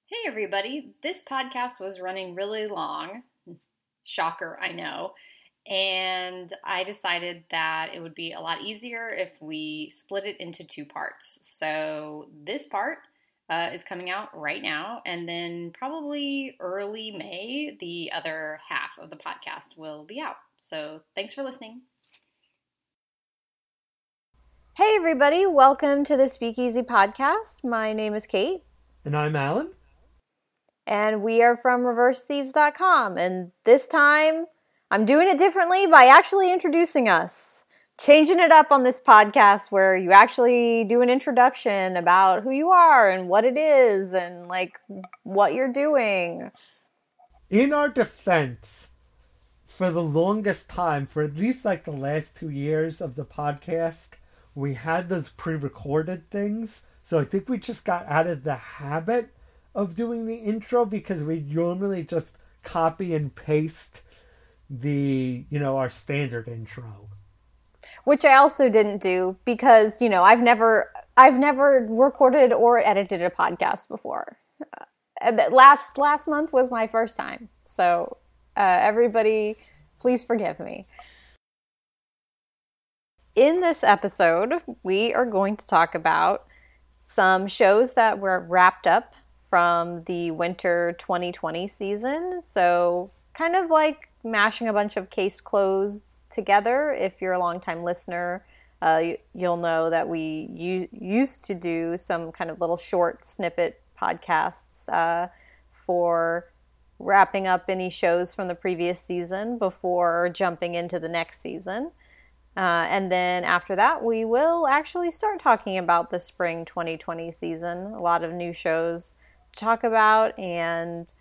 Hey everybody, this podcast was running really long. Shocker, I know. And I decided that it would be a lot easier if we split it into two parts. So this part is coming out right now, and then probably early May, the other half of the podcast will be out. So thanks for listening. Hey everybody, welcome to the Speakeasy Podcast. My name is Kate. And I'm Alan. And we are from ReverseThieves.com. And this time, I'm doing it differently by actually introducing us. Changing it up on this podcast where you actually do an introduction about who you are and what it is and, what you're doing. In our defense, for the longest time, for at least the last 2 years of the podcast, we had those pre-recorded things. So I think we just got out of the habit of doing the intro because we normally just copy and paste our standard intro. Which I also didn't do because, I've never recorded or edited a podcast before. Last month was my first time. So everybody, please forgive me. In this episode, we are going to talk about some shows that were wrapped up from the winter 2020 season. So kind of like mashing a bunch of case closed together. If you're a longtime listener, you'll know that we used to do some kind of little short snippet podcasts for wrapping up any shows from the previous season before jumping into the next season. And then after that, we will actually start talking about the spring 2020 season. A lot of new shows to talk about, and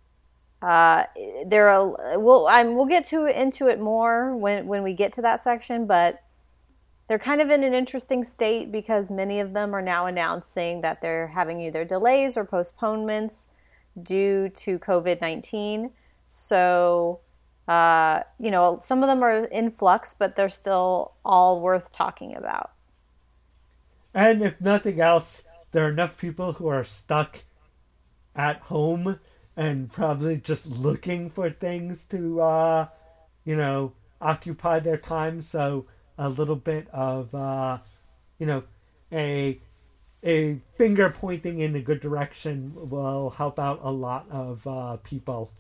we'll get into it more when we get to that section. But they're kind of in an interesting state because many of them are now announcing that they're having either delays or postponements due to COVID-19. So some of them are in flux, but they're still all worth talking about. And if nothing else, there are enough people who are stuck at home and probably just looking for things to, occupy their time. So a little bit of, a finger pointing in a good direction will help out a lot of people.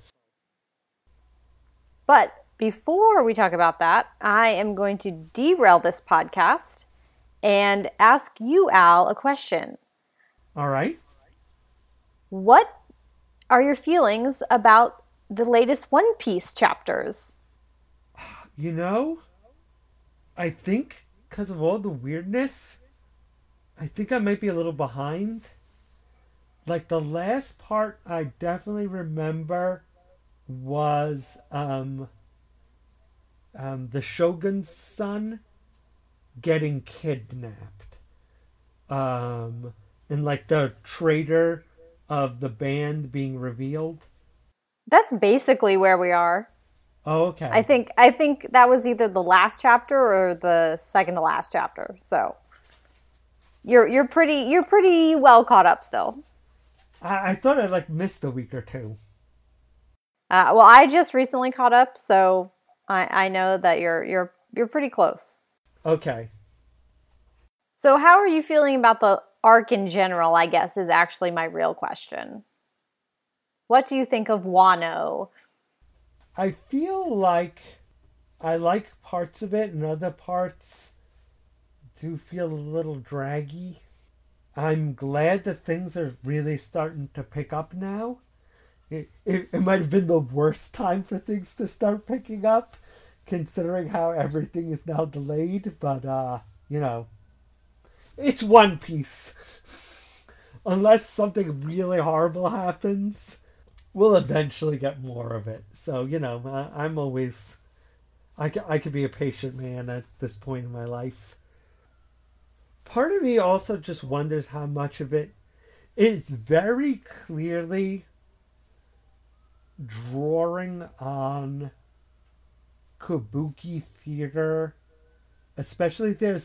But before we talk about that, I am going to derail this podcast and ask you, Al, a question. All right. What are your feelings about the latest One Piece chapters? I think because of all the weirdness, I think I might be a little behind. The last part I definitely remember was the Shogun's son getting kidnapped. And the traitor of the band being revealed. That's basically where we are. Oh, okay. I think that was either the last chapter or the second to last chapter. So you're pretty well caught up still. I thought I missed a week or two. Well, I just recently caught up, so I know that you're pretty close. Okay. So how are you feeling about the arc in general, I guess, is actually my real question. What do you think of Wano? I feel like I like parts of it and other parts do feel a little draggy. I'm glad that things are really starting to pick up now. It might have been the worst time for things to start picking up, considering how everything is now delayed, but, it's One Piece. Unless something really horrible happens, we'll eventually get more of it. So, I'm always... I could be a patient man at this point in my life. Part of me also just wonders how much of it... It's very clearly drawing on Kabuki theater. Especially there's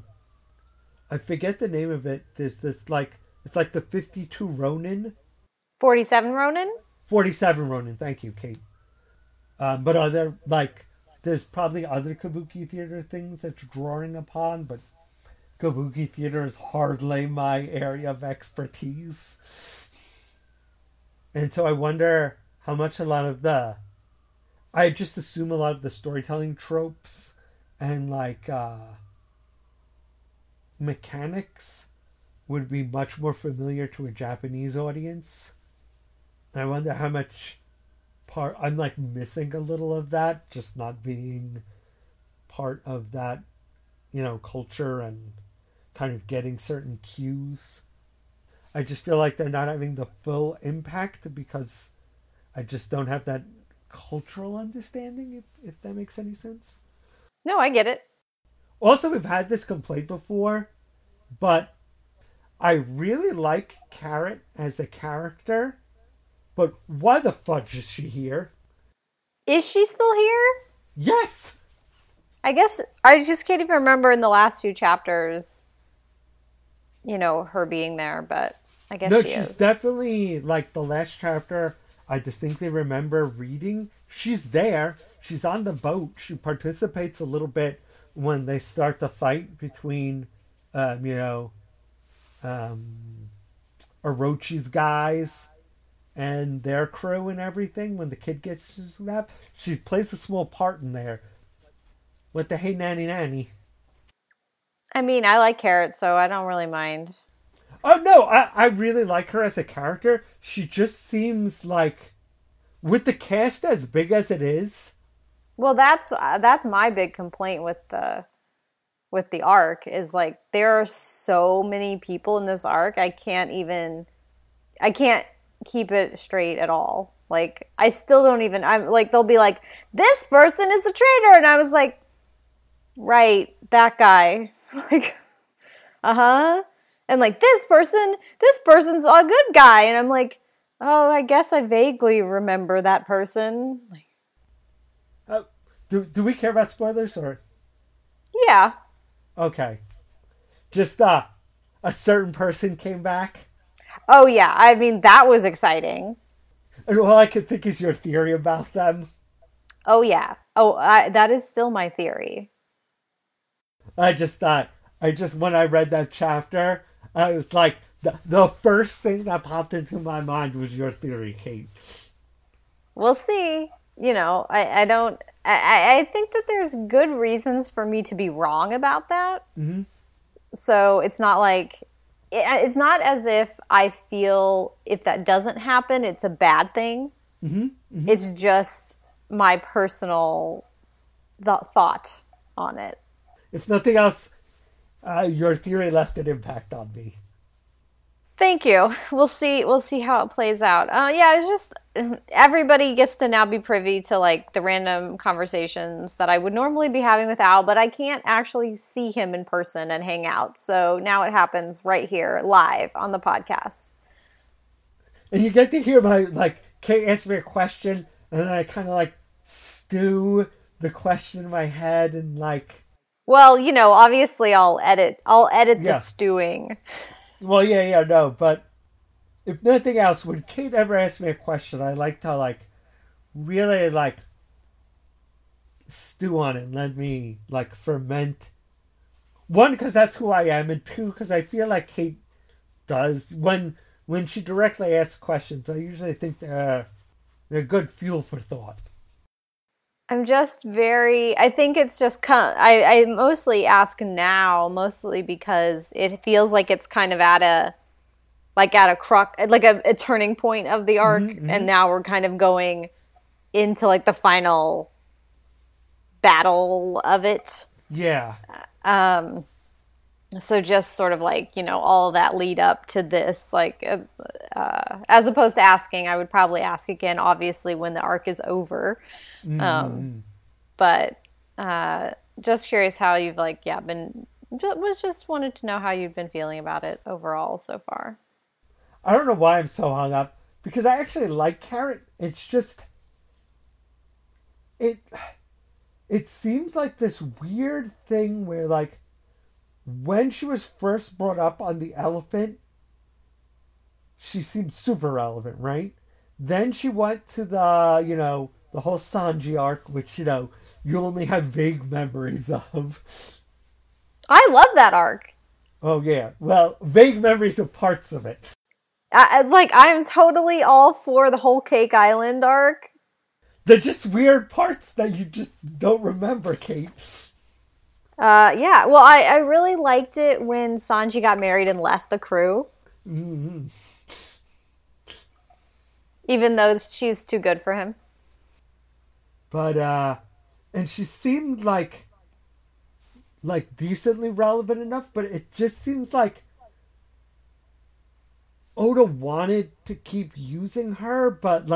I forget the name of it. There's this it's like the 52 Ronin. 47 Ronin? 47 Ronin. Thank you, Kate. But are there, like, there's probably other kabuki theater things that you're drawing upon, but kabuki theater is hardly my area of expertise. And so I wonder how much I just assume a lot of the storytelling tropes and, like, mechanics would be much more familiar to a Japanese audience. And I wonder how much I'm like missing a little of that, just not being part of that, culture and kind of getting certain cues. I just feel like they're not having the full impact because I just don't have that cultural understanding, if that makes any sense. No, I get it. Also, we've had this complaint before, but I really like Carrot as a character, but why the fudge is she here? Is she still here? Yes! I guess I just can't even remember in the last few chapters, her being there, but I guess she is. No, she's definitely, like, the last chapter I distinctly remember reading. She's there. She's on the boat. She participates a little bit when they start the fight between, Orochi's guys and their crew and everything. When the kid gets snapped, she plays a small part in there. What the hey nanny nanny? I mean, I like Carrot, so I don't really mind. Oh no, I really like her as a character. She just seems like, with the cast as big as it is. Well, that's my big complaint with the arc is, like, there are so many people in this arc. I can't keep it straight at all. Like, I still don't even, I'm like, they'll be like, this person is the traitor. And I was like, right, that guy. Like, uh-huh. And like, this person's a good guy. And I'm like, oh, I guess I vaguely remember that person. Like, do we care about spoilers or? Yeah. Okay. Just a certain person came back. Oh yeah, I mean that was exciting. And all I can think is your theory about them. Oh yeah. Oh, that is still my theory. I just when I read that chapter, I was like, the first thing that popped into my mind was your theory, Kate. We'll see. I think that there's good reasons for me to be wrong about that. Mm-hmm. So it's not like, it's not as if I feel if that doesn't happen, it's a bad thing. Mm-hmm. Mm-hmm. It's just my personal thought on it. If nothing else, your theory left an impact on me. Thank you. We'll see how it plays out. Yeah, it's just everybody gets to now be privy to like the random conversations that I would normally be having with Al, but I can't actually see him in person and hang out. So now it happens right here, live on the podcast. And you get to hear Kate answer me a question, and then I kind of like stew the question in my head and like. Well, obviously I'll edit the stewing. Well, no, but if nothing else, when Kate ever asks me a question, I like to, really, stew on it and let me, ferment. One, because that's who I am, and two, because I feel like Kate does. When she directly asks questions, I usually think they're good fuel for thought. I'm just I think it's just, I mostly ask now, mostly because it feels like it's kind of at a turning point of the arc, mm-hmm. And now we're kind of going into, the final battle of it. Yeah. So just sort of all of that lead up to this, as opposed to asking, I would probably ask again, obviously, when the arc is over. Mm-hmm. But just curious how you've wanted to know how you've been feeling about it overall so far. I don't know why I'm so hung up, because I actually like Carrot. It's just it seems like this weird thing where when she was first brought up on the elephant, she seemed super relevant, right? Then she went to the whole Sanji arc, which, you only have vague memories of. I love that arc. Oh, yeah. Well, vague memories of parts of it. I'm totally all for the whole Cake Island arc. They're just weird parts that you just don't remember, Kate. Yeah. Well, I really liked it when Sanji got married and left the crew. Mm-hmm. Even though she's too good for him. But, and she seemed like decently relevant enough, but it just seems like Oda wanted to keep using her, but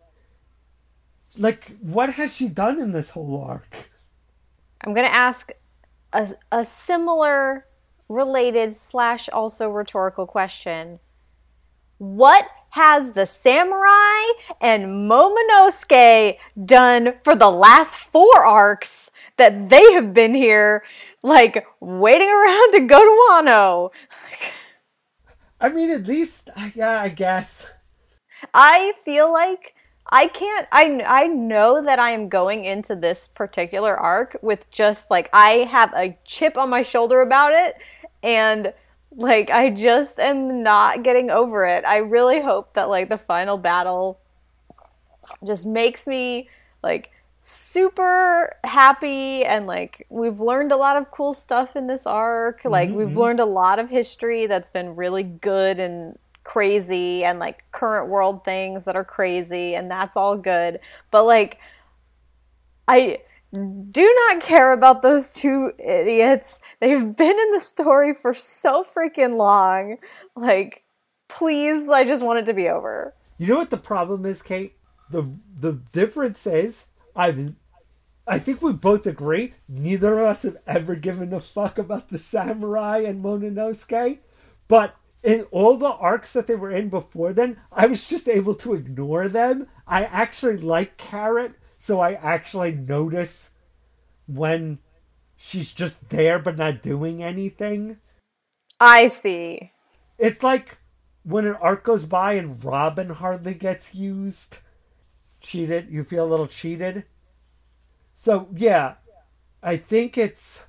what has she done in this whole arc? I'm going to ask a similar, related / also rhetorical question. What has the samurai and Momonosuke done for the last 4 arcs that they have been here, waiting around to go to Wano? I mean, at least, yeah, I guess. I feel like I know that I am going into this particular arc with just, I have a chip on my shoulder about it, and, I just am not getting over it. I really hope that, the final battle just makes me, super happy, and, we've learned a lot of cool stuff in this arc. We've learned a lot of history that's been really good and crazy, and current world things that are crazy, and that's all good. But I do not care about those 2 idiots. They've been in the story for so freaking long. Please, I just want it to be over. You know what the problem is, Kate? The difference is, I think we both agree, neither of us have ever given a fuck about the samurai and Momonosuke, but in all the arcs that they were in before then, I was just able to ignore them. I actually like Carrot, so I actually notice when she's just there but not doing anything. I see. It's like when an arc goes by and Robin hardly gets used. Cheated. You feel a little cheated. So, yeah, I think if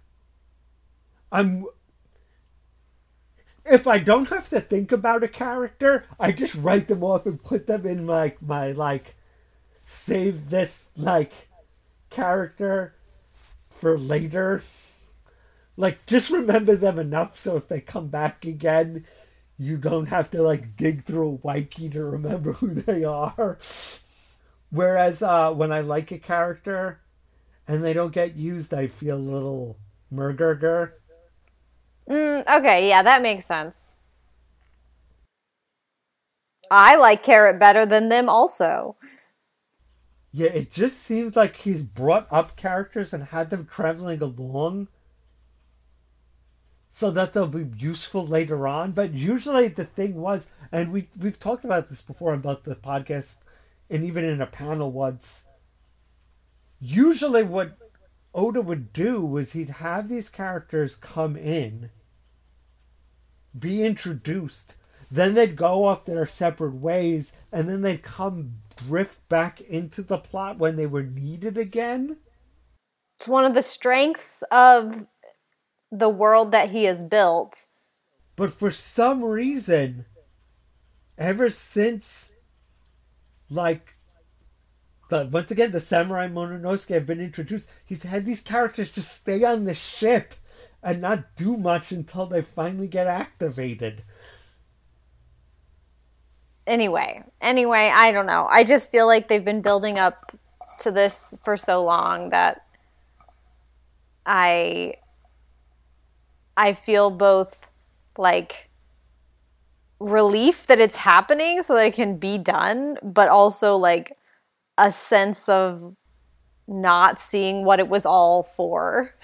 I don't have to think about a character, I just write them off and put them in my save this, character for later. Just remember them enough so if they come back again, you don't have to, dig through a wiki to remember who they are. Whereas, when I like a character and they don't get used, I feel a little murgurger. Okay, yeah, that makes sense. I like Carrot better than them also. Yeah, it just seems like he's brought up characters and had them traveling along so that they'll be useful later on. But usually the thing was, and we've talked about this before about the podcast and even in a panel once, usually what Oda would do was he'd have these characters come in, be introduced, then they'd go off their separate ways, and then they'd drift back into the plot when they were needed again. It's one of the strengths of the world that he has built. But for some reason, ever since, once again, the Samurai Momonosuke have been introduced, he's had these characters just stay on the ship and not do much until they finally get activated. Anyway, I don't know. I just feel like they've been building up to this for so long that I feel both relief that it's happening so that it can be done, but also a sense of not seeing what it was all for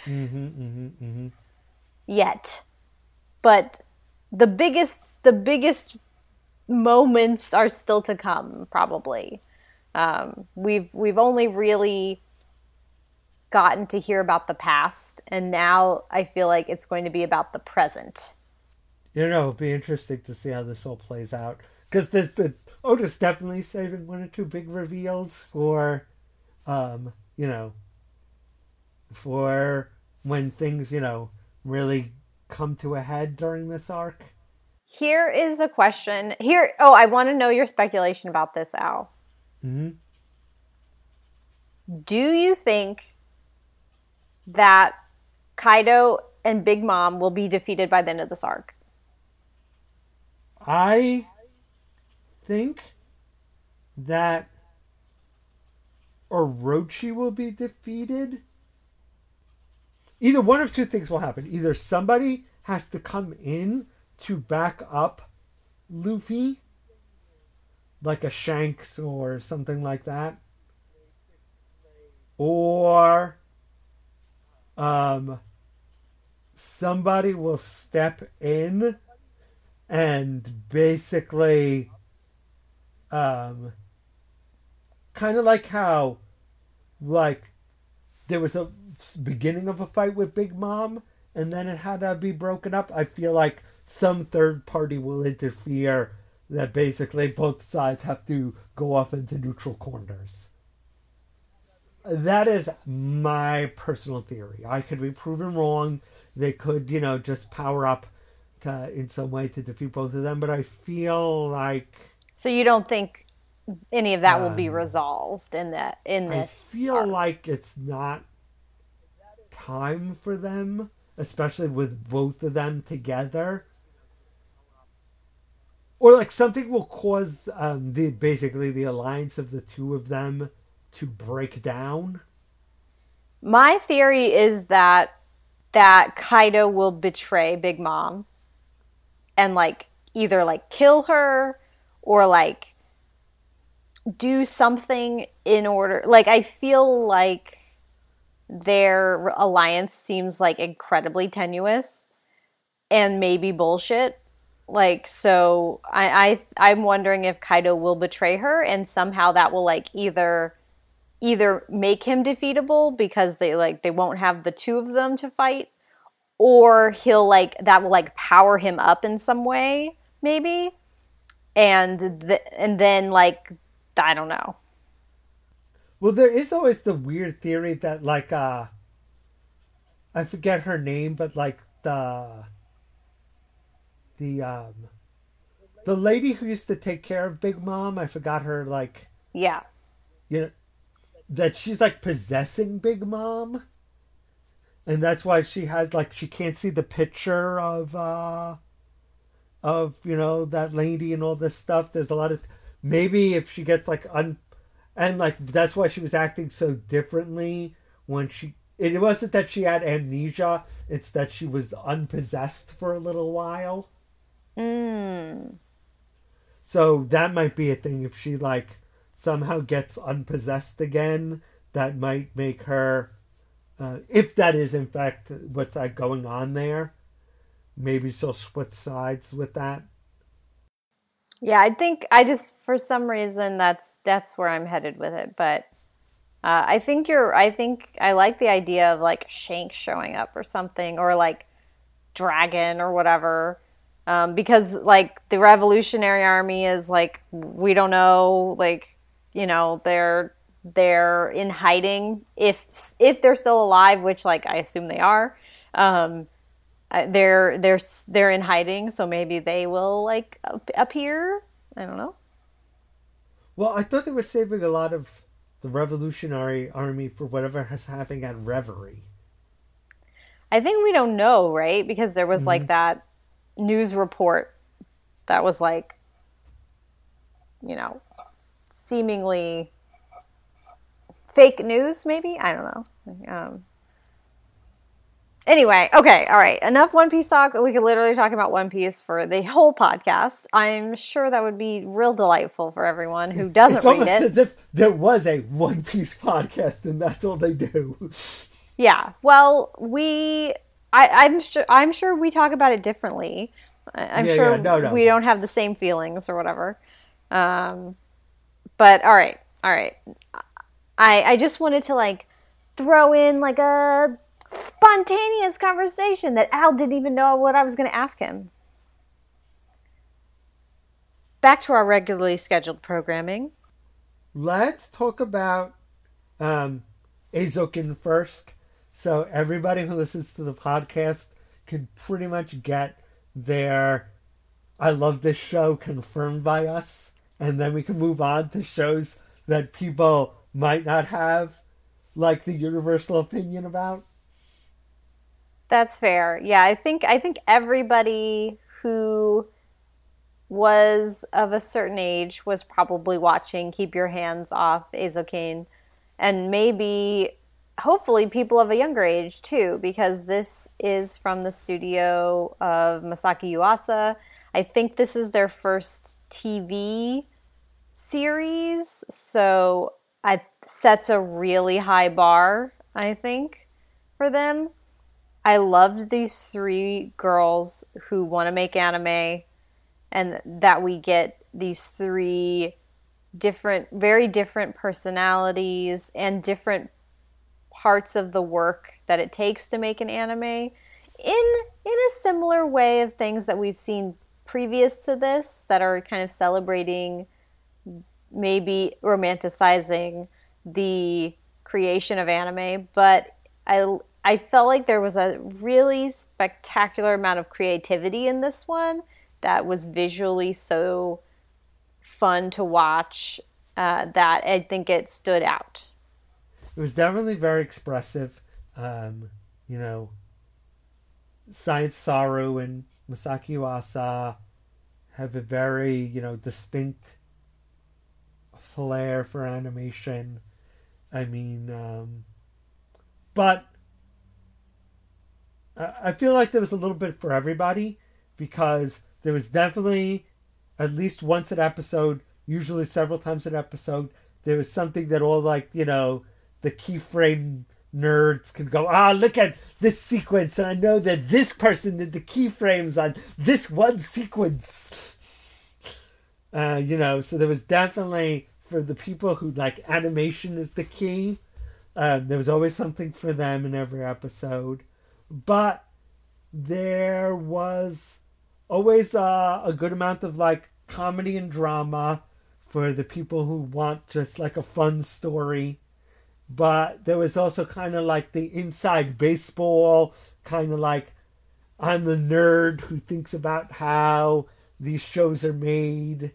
yet. But the biggest moments are still to come, probably. We've only really gotten to hear about the past, and now I feel like it's going to be about the present. It'll be interesting to see how this all plays out. because there's Otis definitely saving one or two big reveals for, for when things, really come to a head during this arc. Here is a question. I want to know your speculation about this, Al. Mm-hmm. Do you think that Kaido and Big Mom will be defeated by the end of this arc? I think that Orochi will be defeated. Either one of two things will happen. Either somebody has to come in to back up Luffy, like a Shanks or something like that, or somebody will step in and basically kind of like how there was a beginning of a fight with Big Mom and then it had to be broken up. I feel like some third party will interfere, that basically both sides have to go off into neutral corners. That is my personal theory. I could be proven wrong. They could, just power up in some way to defeat both of them. But I feel like... So you don't think any of that will be resolved in this I feel arc? like it's not time for them, especially with both of them together. Or like something will cause the alliance of the two of them to break down. My theory is that Kaido will betray Big Mom and either kill her or do something in order. I feel like their alliance seems incredibly tenuous and maybe bullshit. So I'm wondering if Kaido will betray her and somehow that will either make him defeatable because they won't have the two of them to fight, or he'll that will power him up in some way maybe, and then I don't know. Well, there is always the weird theory that I forget her name, but the lady who used to take care of Big Mom, I forgot her yeah, that she's possessing Big Mom, and that's why she has she can't see the picture of that lady and all this stuff. There's a lot of maybe if she gets and that's why she was acting so differently when it wasn't that she had amnesia, it's that she was unpossessed for a little while. So that might be a thing. If she somehow gets unpossessed again, that might make her, if that is in fact what's going on there, maybe she'll switch sides with that. Yeah, I think for some reason that's where I'm headed with it, but I think I like the idea of Shanks showing up or something, or Dragon or whatever. Because the Revolutionary Army is we don't know, they're in hiding if they're still alive, which I assume they are. They're in hiding, so maybe they will appear. I don't know. Well, I thought they were saving a lot of the Revolutionary Army for whatever is happening at Reverie. I think we don't know, right? Because there was that news report that was seemingly fake news, maybe? I don't know. Anyway, okay, all right. Enough One Piece talk. We could literally talk about One Piece for the whole podcast. I'm sure that would be real delightful for everyone who doesn't read it. It's almost as if there was a One Piece podcast and that's all they do. Yeah. Well, I'm sure we talk about it differently. I'm sure no. We don't have the same feelings or whatever. But all right. I just wanted to throw in a spontaneous conversation that Al didn't even know what I was going to ask him. back to our regularly scheduled programming. Let's talk about Eizouken first. So everybody who listens to the podcast can pretty much get their I love this show confirmed by us. And then we can move on to shows that people might not have like the universal opinion about. That's fair. Yeah, I think everybody who was of a certain age was probably watching Keep Your Hands Off Eizouken, and maybe hopefully people of a younger age too, because this is from the studio of Masaki Yuasa. I think this is their first TV series, so it sets a really high bar, I think, for them. I loved these three girls who want to make anime, and that we get these three very different personalities and different parts of the work that it takes to make an anime in a similar way of things that we've seen previous to this that are kind of celebrating, maybe romanticizing the creation of anime. But I felt like there was a really spectacular amount of creativity in this one that was visually so fun to watch that I think it stood out. It was definitely very expressive. Science Saru and Masaki Yuasa have a very, distinct flair for animation. I mean, but I feel like there was a little bit for everybody, because there was definitely at least once an episode, usually several times an episode, there was something that all the keyframe nerds can go, look at this sequence, and I know that this person did the keyframes on this one sequence. So there was definitely, for the people who like animation is the key, there was always something for them in every episode. But there was always a good amount of like comedy and drama for the people who want just like a fun story. But there was also kind of like the inside baseball, kind of like I'm the nerd who thinks about how these shows are made.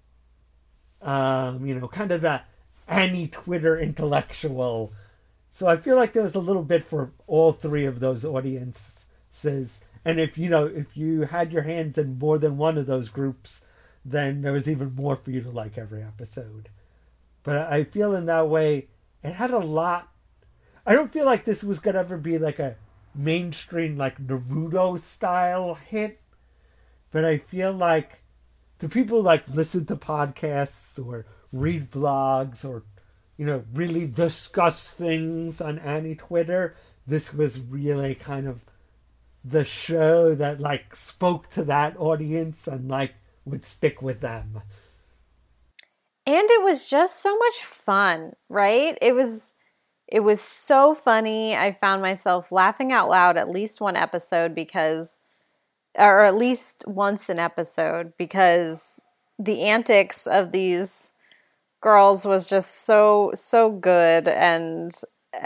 Kind of the Annie Twitter intellectual. So I feel like there was a little bit for all three of those audiences. And if you had your hands in more than one of those groups, then there was even more for you to like every episode. But I feel in that way, it had a lot. I don't feel like this was going to ever be like a mainstream, like Naruto style hit. But I feel like the people who like listen to podcasts or read blogs or, really discuss things on Annie Twitter, this was really kind of the show that like spoke to that audience and like would stick with them. And it was just so much fun, right? It was so funny. I found myself laughing out loud at least one episode or at least once an episode, because the antics of these girls was just so good and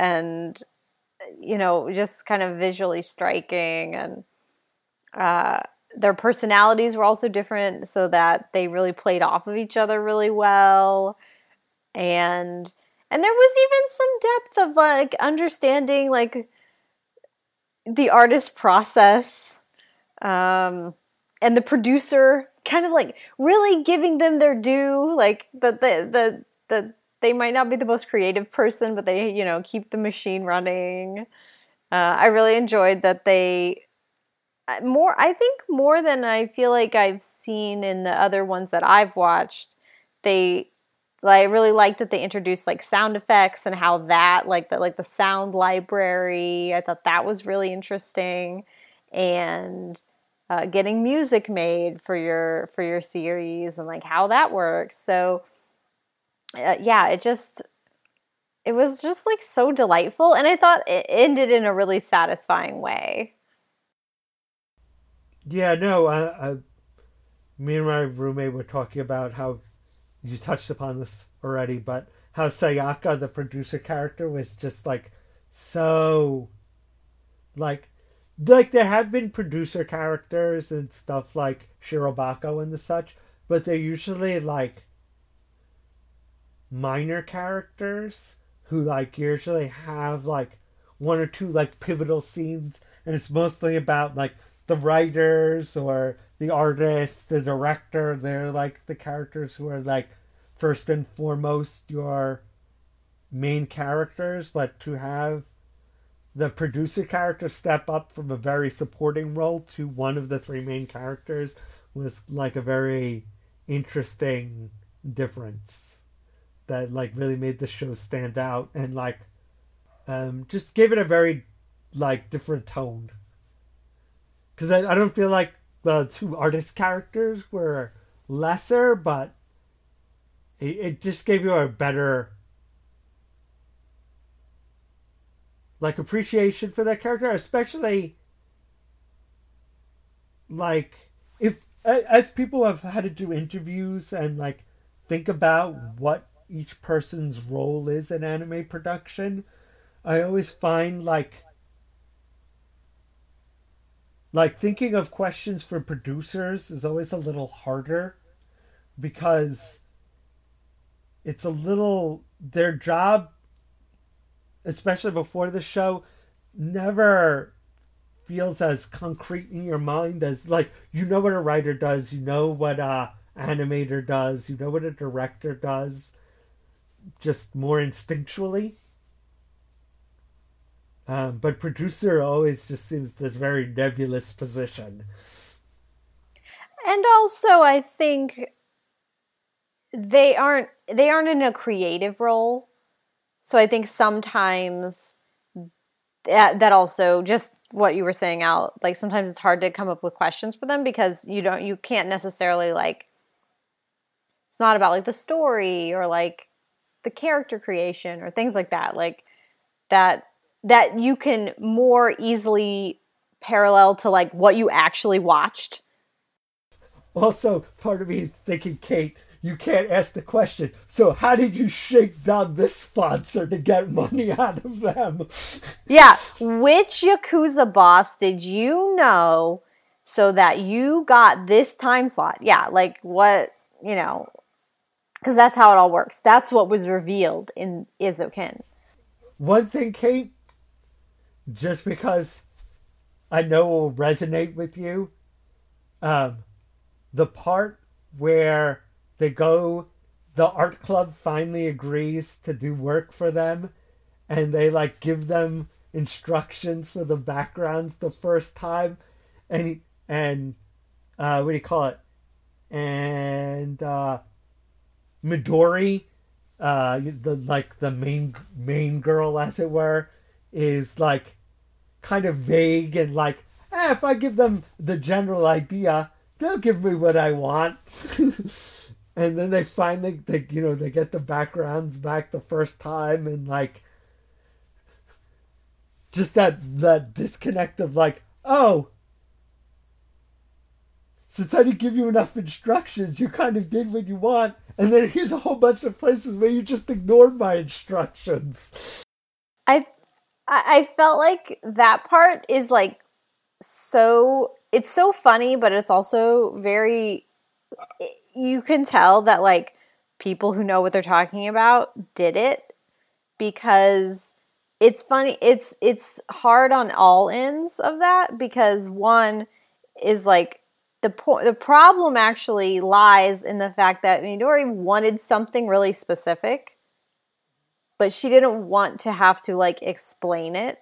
just kind of visually striking, and their personalities were also different, so that they really played off of each other really well. And there was even some depth of like understanding like the artist process, and the producer kind of like really giving them their due, like that they might not be the most creative person, but they keep the machine running. I really enjoyed that they more than I feel like I've seen in the other ones that I've watched. I really liked that they introduced like sound effects and how that the sound library. I thought that was really interesting, and getting music made for your series and like how that works. So it was just like so delightful, and I thought it ended in a really satisfying way. Yeah, no, me and my roommate were talking about how you touched upon this already, but how Sayaka, the producer character, was just like so like there have been producer characters and stuff like Shirobako and the such, but they're usually like minor characters who like usually have like one or two like pivotal scenes, and it's mostly about like the writers or the artist, the director. They're like the characters who are like first and foremost your main characters, but to have the producer character step up from a very supporting role to one of the three main characters was like a very interesting difference that like really made the show stand out and like just gave it a very like different tone. Because I don't feel like the two artist characters were lesser, but it just gave you a better like appreciation for that character, especially like if as people have had to do interviews and like think about what each person's role is in anime production, I always find like thinking of questions for producers is always a little harder because it's a little their job, especially before the show, never feels as concrete in your mind as like you know what a writer does, you know what a animator does, you know what a director does, just more instinctually. But producer always just seems this very nebulous position. And also, I think they aren't in a creative role. So I think sometimes that also, just what you were saying out, like sometimes it's hard to come up with questions for them because you can't necessarily like, it's not about like the story or like the character creation or things like that. Like that you can more easily parallel to like what you actually watched. Also, part of me thinking, Kate, you can't ask the question, so how did you shake down this sponsor to get money out of them? Yeah, which Yakuza boss did you know so that you got this time slot? Yeah, like what, because that's how it all works. That's what was revealed in Izoken. One thing, Kate, just because I know will resonate with you, the part where the art club finally agrees to do work for them and they like give them instructions for the backgrounds the first time and what do you call it? And Midori, the main girl, as it were, is like kind of vague and like, if I give them the general idea, they'll give me what I want. And then they finally, they get the backgrounds back the first time, and like, just that disconnect of like, oh, since I didn't give you enough instructions, you kind of did what you want, and then here's a whole bunch of places where you just ignored my instructions. I felt like that part is like it's so funny, but it's also very, you can tell that like people who know what they're talking about did it, because it's funny. It's hard on all ends of that, because one is like the problem actually lies in the fact that Midori wanted something really specific, but she didn't want to have to like explain it.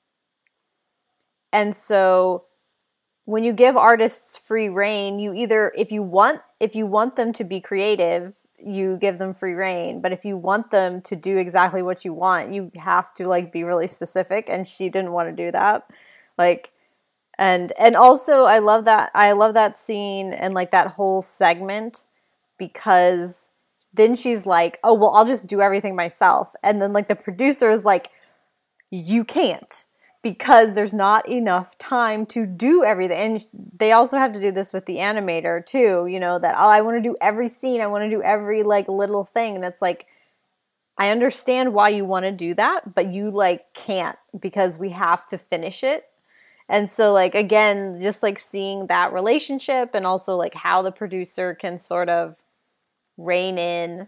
And so when you give artists free reign, you either, if you want them to be creative, you give them free reign. But if you want them to do exactly what you want, you have to like be really specific. And she didn't want to do that. Like, and also I love that scene and like that whole segment, because then she's like, oh, well, I'll just do everything myself. And then like the producer is like, you can't. because there's not enough time to do everything. And they also have to do this with the animator too, you know, that, oh, I want to do every scene. I want to do every like little thing. And it's like, I understand why you want to do that, but you like can't because we have to finish it. And so like, again, just like seeing that relationship and also like how the producer can sort of rein in,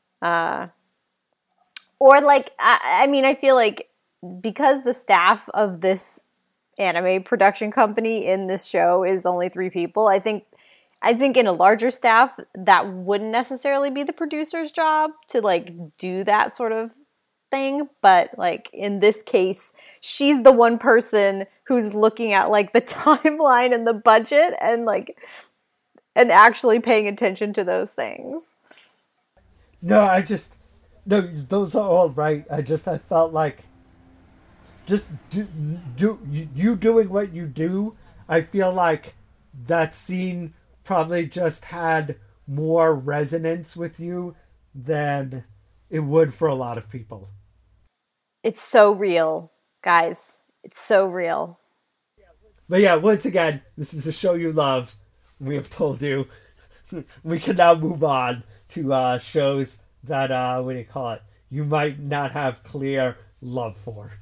or like, I mean, I feel like because the staff of this anime production company in this show is only 3 people, I think in a larger staff, that wouldn't necessarily be the producer's job to like do that sort of thing. But like in this case, she's the one person who's looking at like the timeline and the budget and actually paying attention to those things. No, those are all right. I felt like just you doing what you do. I feel like that scene probably just had more resonance with you than it would for a lot of people. It's so real, guys. It's so real. But yeah, once again, this is a show you love. We have told you. We can now move on to shows that, what do you call it, you might not have clear love for.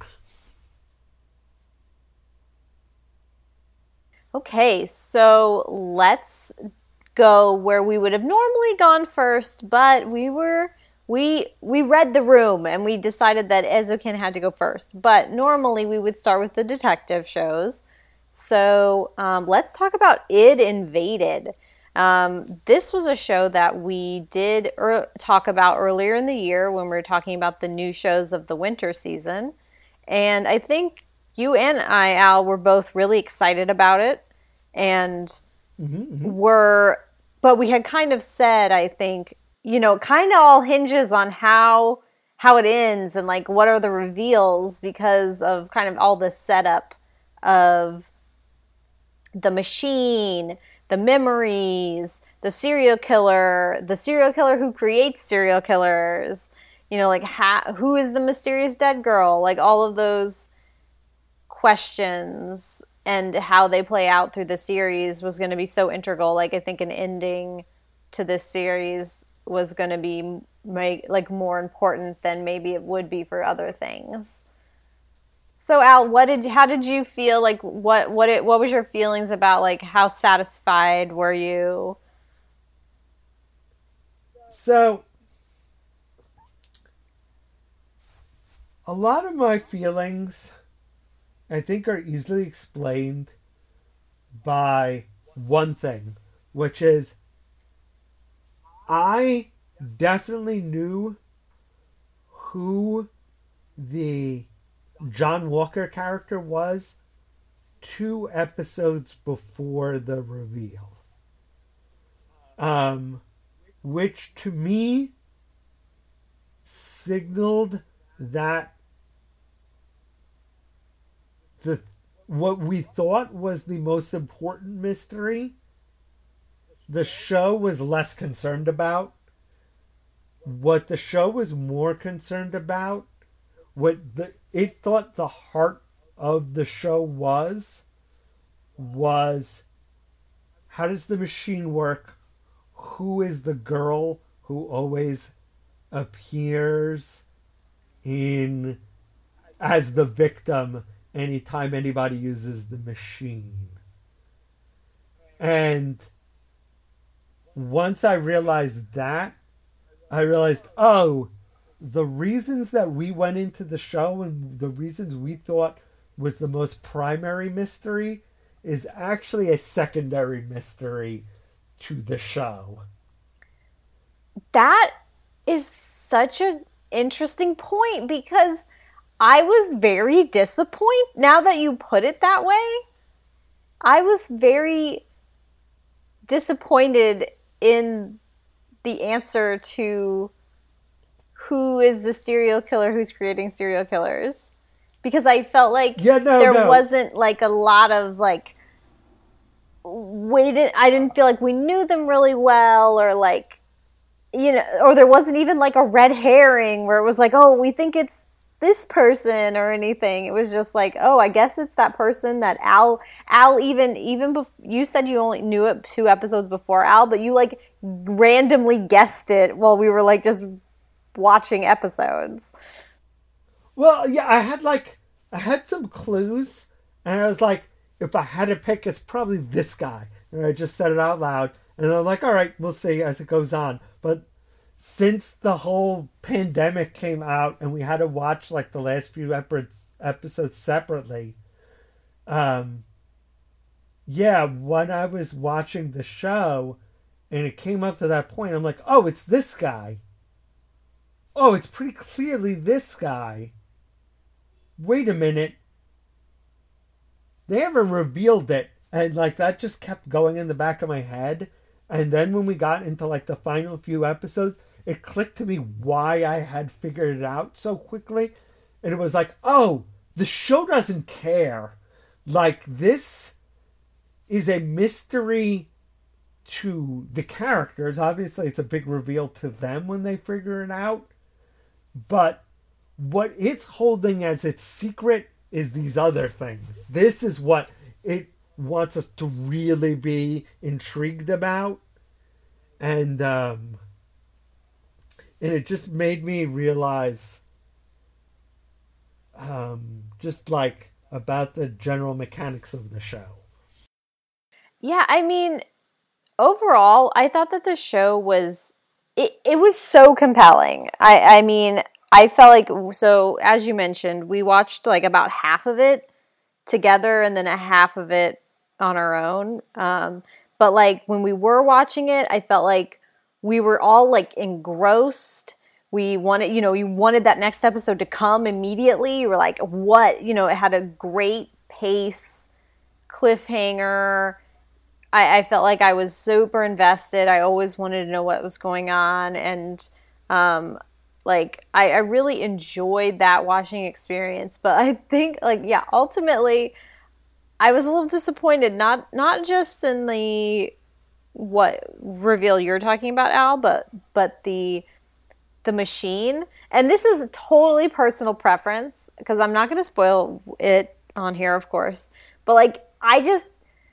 Okay, so let's go where we would have normally gone first, but we read the room and we decided that Eizouken had to go first. But normally we would start with the detective shows. So let's talk about Id Invaded. This was a show that we did talk about earlier in the year when we were talking about the new shows of the winter season. And I think you and I, Al, were both really excited about it. And but we had kind of said, I think, you know, kind of all hinges on how it ends and like what are the reveals because of kind of all the setup of the machine, the memories, the serial killer who creates serial killers, you know, like who is the mysterious dead girl, like all of those questions and how they play out through the series was going to be so integral. Like I think an ending to this series was going to be like more important than maybe it would be for other things. So Al, how did you feel? Like what was your feelings about like how satisfied were you? So a lot of my feelings I think are easily explained by one thing, which is I definitely knew who the John Walker character was 2 episodes before the reveal. Which to me signaled that what we thought was the most important mystery, the show was less concerned about. What the show was more concerned about, it thought the heart of the show was how does the machine work? Who is the girl who always appears as the victim anytime anybody uses the machine? And once I realized that, I realized, the reasons that we went into the show and the reasons we thought was the most primary mystery is actually a secondary mystery to the show. That is such an interesting point because I was very disappointed. Now that you put it that way, I was very disappointed in the answer to who is the serial killer who's creating serial killers. Because I felt like there wasn't like a lot of like I didn't feel like we knew them really well, or like, you know, or there wasn't even like a red herring where it was like, oh, we think it's this person or anything. It was just like, oh, I guess it's that person that Al even you said you only knew it 2 episodes before Al, but you like randomly guessed it while we were like just watching episodes. Well, yeah, I had some clues, and I was like, if I had to pick, it's probably this guy. And I just said it out loud, and I'm like, all right, we'll see as it goes on. But since the whole pandemic came out and we had to watch like the last few episodes separately, when I was watching the show and it came up to that point, I'm like, oh, it's this guy. Oh, it's pretty clearly this guy. Wait a minute. They haven't revealed it. And like that just kept going in the back of my head. And then when we got into like the final few episodes, it clicked to me why I had figured it out so quickly. And it was like, oh, the show doesn't care. Like, this is a mystery to the characters. Obviously, it's a big reveal to them when they figure it out. But what it's holding as its secret is these other things. This is what it wants us to really be intrigued about. And it just made me realize just like about the general mechanics of the show. Yeah, I mean, overall, I thought that the show was it was so compelling. I mean, I felt like, so as you mentioned, we watched like about half of it together and then a half of it on our own. But like when we were watching it, I felt like we were all like engrossed. We wanted, you wanted that next episode to come immediately. You were like, what? It had a great pace, cliffhanger. I felt like I was super invested. I always wanted to know what was going on. And like I really enjoyed that watching experience. But I think ultimately I was a little disappointed, not just in the what reveal you're talking about, Al, but the machine. And this is a totally personal preference because I'm not going to spoil it on here, of course. But like I just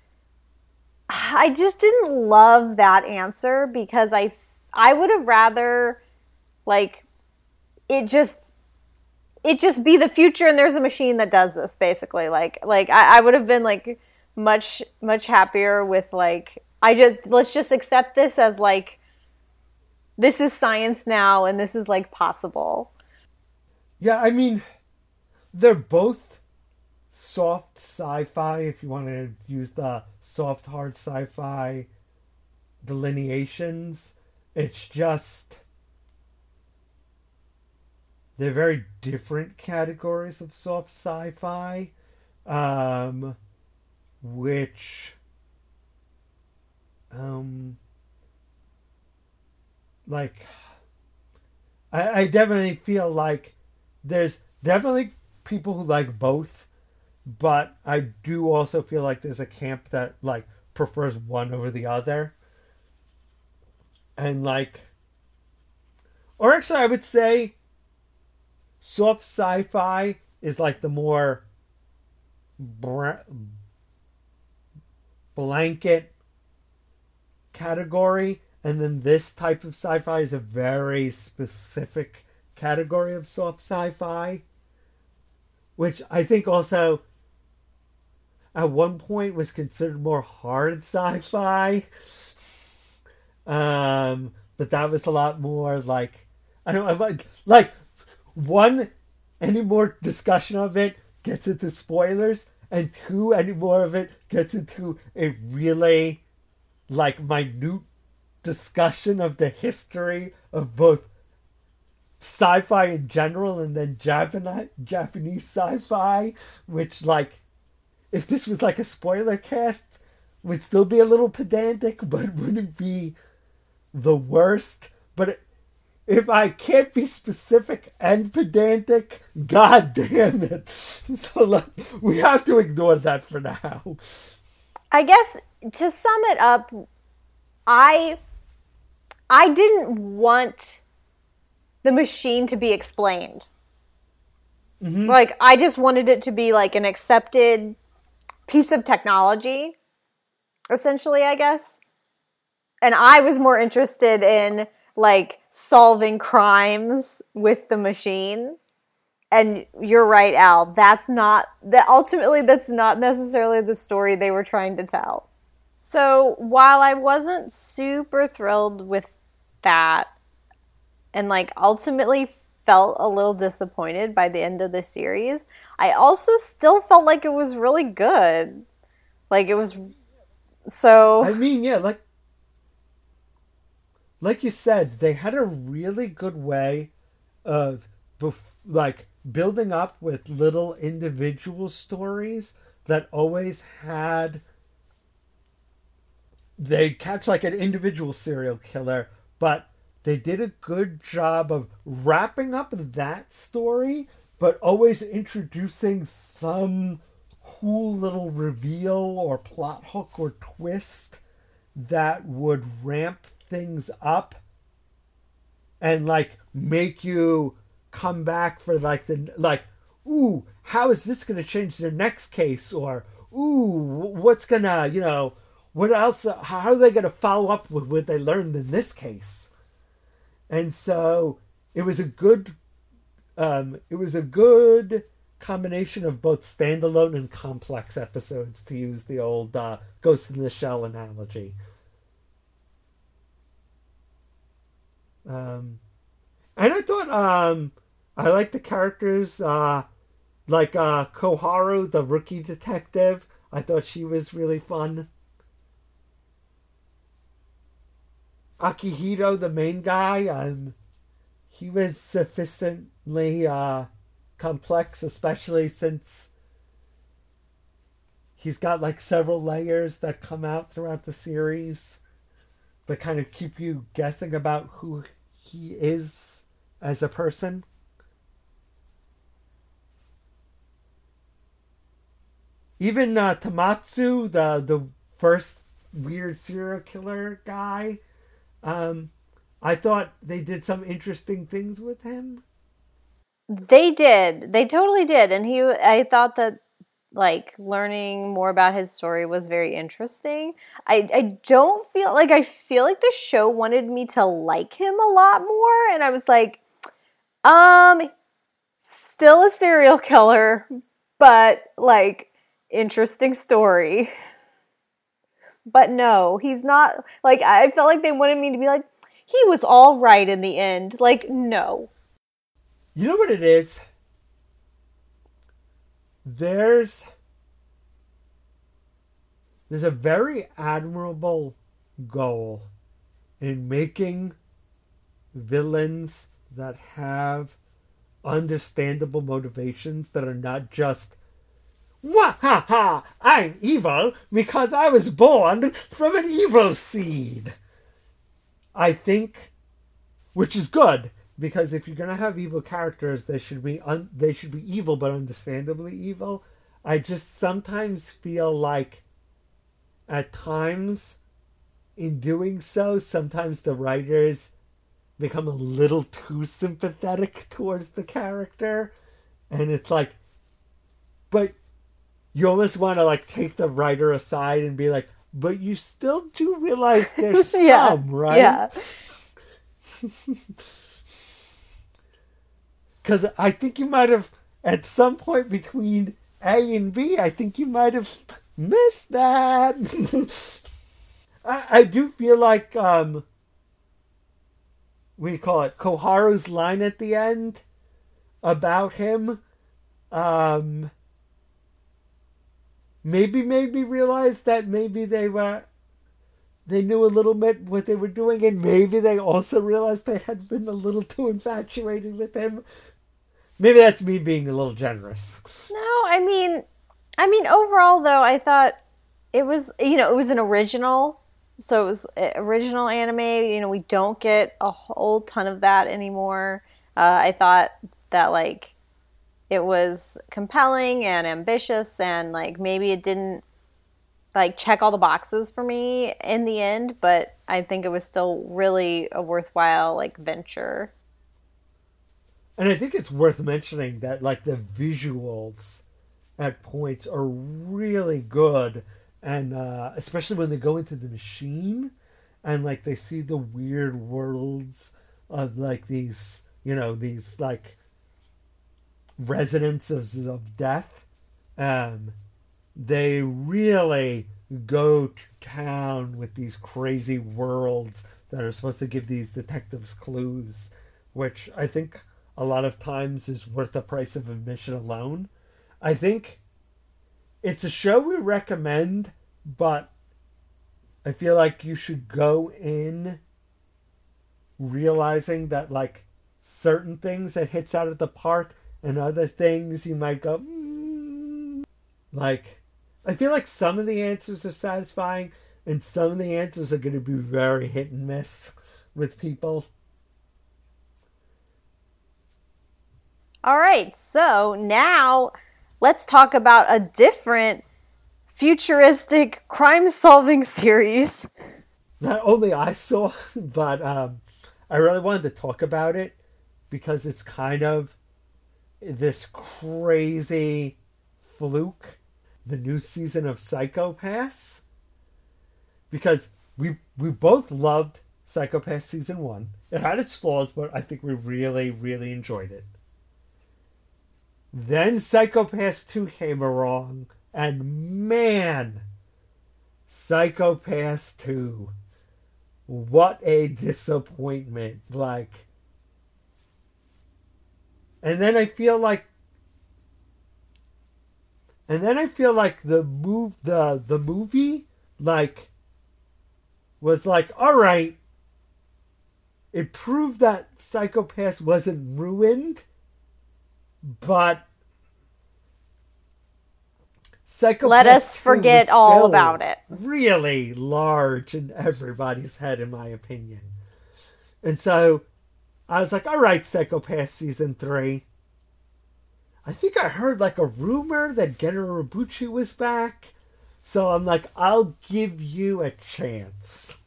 didn't love that answer because I would have rather like it just be the future and there's a machine that does this basically. Like I would have been like much happier with like let's just accept this as like this is science now and this is like possible. Yeah, I mean, they're both soft sci-fi, if you want to use the soft hard sci-fi delineations. It's just they're very different categories of soft sci-fi, which like I definitely feel like there's definitely people who like both, but I do also feel like there's a camp that like prefers one over the other. And like, or actually I would say soft sci-fi is like the more blanket category, and then this type of sci-fi is a very specific category of soft sci-fi, which I think also at one point was considered more hard sci-fi. But that was a lot more like, I don't know, like one, any more discussion of it gets into spoilers, and two, any more of it gets into a really like minute discussion of the history of both sci-fi in general and then Japanese sci-fi, which like if this was like a spoiler cast would still be a little pedantic but wouldn't be the worst. But if I can't be specific and pedantic, god damn it. So we have to ignore that for now. I guess to sum it up, I didn't want the machine to be explained. Mm-hmm. Like, I just wanted it to be like an accepted piece of technology, essentially, I guess. And I was more interested in, like, solving crimes with the machine. And you're right, Al. Ultimately, that's not necessarily the story they were trying to tell. So while I wasn't super thrilled with that, and like ultimately felt a little disappointed by the end of the series, I also still felt like it was really good. Like, it was so... I mean, yeah, like you said, they had a really good way of like building up with little individual stories that always had, they'd catch like an individual serial killer, but they did a good job of wrapping up that story, but always introducing some cool little reveal or plot hook or twist that would ramp things up and like make you come back for ooh, how is this going to change their next case? Or ooh, what's gonna, what else, how are they going to follow up with what they learned in this case? And so it was a good combination of both standalone and complex episodes, to use the old Ghost in the Shell analogy. And I thought I liked the characters, like Koharu, the rookie detective. I thought she was really fun. Akihito, the main guy, he was sufficiently complex, especially since he's got like several layers that come out throughout the series that kind of keep you guessing about who he is as a person. Even Tamatsu, the first weird serial killer guy, I thought they did some interesting things with him. They did. They totally did. And I thought that, like, learning more about his story was very interesting. I feel like the show wanted me to like him a lot more. And I was like, still a serial killer, but, like, interesting story. But no, he's not. Like, I felt like they wanted me to be like, he was all right in the end. Like, no. You know what it is? There's a very admirable goal in making villains that have understandable motivations that are not just, wah ha ha, I'm evil because I was born from an evil seed. I think, which is good, because if you're gonna have evil characters, they should be evil but understandably evil. I just sometimes feel like, at times, in doing so, sometimes the writers become a little too sympathetic towards the character, and it's like, but you almost want to like take the writer aside and be like, but you still do realize there's some, right? Yeah. Because I think you might have, at some point between A and B, I think you might have missed that. I do feel like, what do you call it? Koharu's line at the end about him, maybe made me realize that maybe they knew a little bit what they were doing, and maybe they also realized they had been a little too infatuated with him. Maybe that's me being a little generous. No, I mean, overall though, I thought it was, it was an original, so it was original anime. We don't get a whole ton of that anymore. I thought that like it was compelling and ambitious, and like maybe it didn't like check all the boxes for me in the end, but I think it was still really a worthwhile like venture. And I think it's worth mentioning that, like, the visuals at points are really good. And especially when they go into the machine and, like, they see the weird worlds of, like, these, these, like, residents of death. They really go to town with these crazy worlds that are supposed to give these detectives clues, which I think a lot of times is worth the price of admission alone. I think it's a show we recommend, but I feel like you should go in realizing that, like, certain things it hits out of the park and other things you might go, Like, I feel like some of the answers are satisfying and some of the answers are going to be very hit and miss with people. All right, so now let's talk about a different futuristic crime-solving series that only I saw, but I really wanted to talk about it because it's kind of this crazy fluke, the new season of Psycho Pass. Because we both loved Psycho Pass season 1. It had its flaws, but I think we really, really enjoyed it. Then Psycho Pass 2 came along, and man, Psycho Pass 2, what a disappointment. Like, and then I feel like the movie, like, was like, all right, it proved that Psycho Pass wasn't ruined, but Psycho let Pass us 2 forget was all still about it. really large in everybody's head, in my opinion. And so I was like, all right, Psycho Pass season 3. I think I heard like a rumor that Gennaro Robucci was back. So I'm like, I'll give you a chance.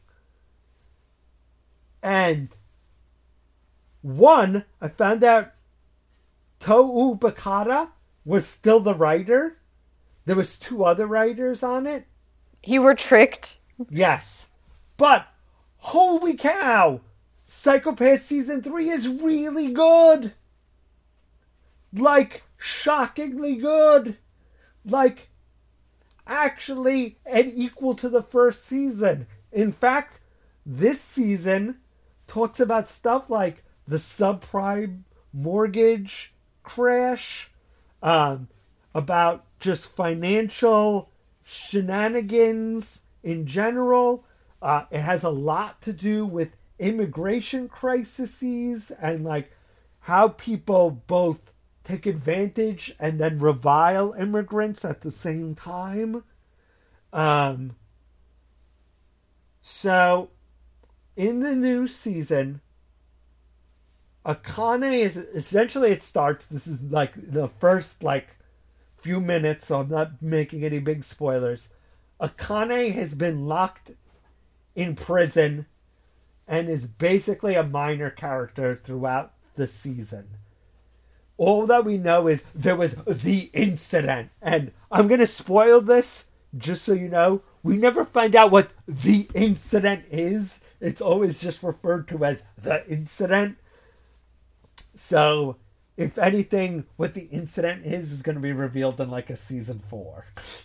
And one, I found out Toru Bakata was still the writer. There was 2 other writers on it. You were tricked. Yes. But, holy cow! Psycho Pass season 3 is really good! Like, shockingly good! Like, actually, and equal to the first season. In fact, this season talks about stuff like the subprime mortgage crash, about just financial shenanigans in general. It has a lot to do with immigration crises and like how people both take advantage and then revile immigrants at the same time. So in the new season, Akane is essentially, it starts, this is like the first like few minutes, so I'm not making any big spoilers. Akane has been locked in prison and is basically a minor character throughout the season. All that we know is there was the incident, and I'm going to spoil this just so you know. We never find out what the incident is. It's always just referred to as the incident. So, if anything, what the incident is going to be revealed in like a season 4.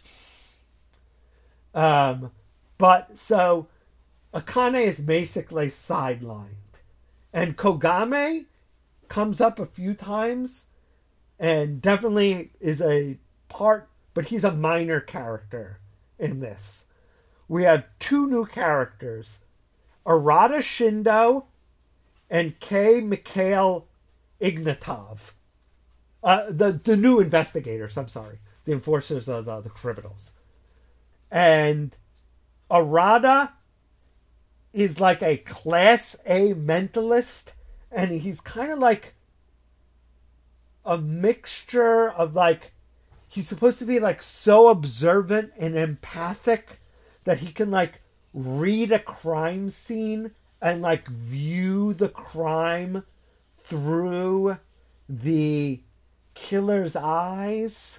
But, so, Akane is basically sidelined. And Kogame comes up a few times and definitely is a part, but he's a minor character in this. We have 2 new characters, Arata Shindo and Kei Mikhail Ignatov. The new investigators, I'm sorry. The enforcers of the criminals. And Arata is like a class A mentalist, and he's kind of like a mixture of like, he's supposed to be like so observant and empathic that he can like read a crime scene and like view the crime through the killer's eyes.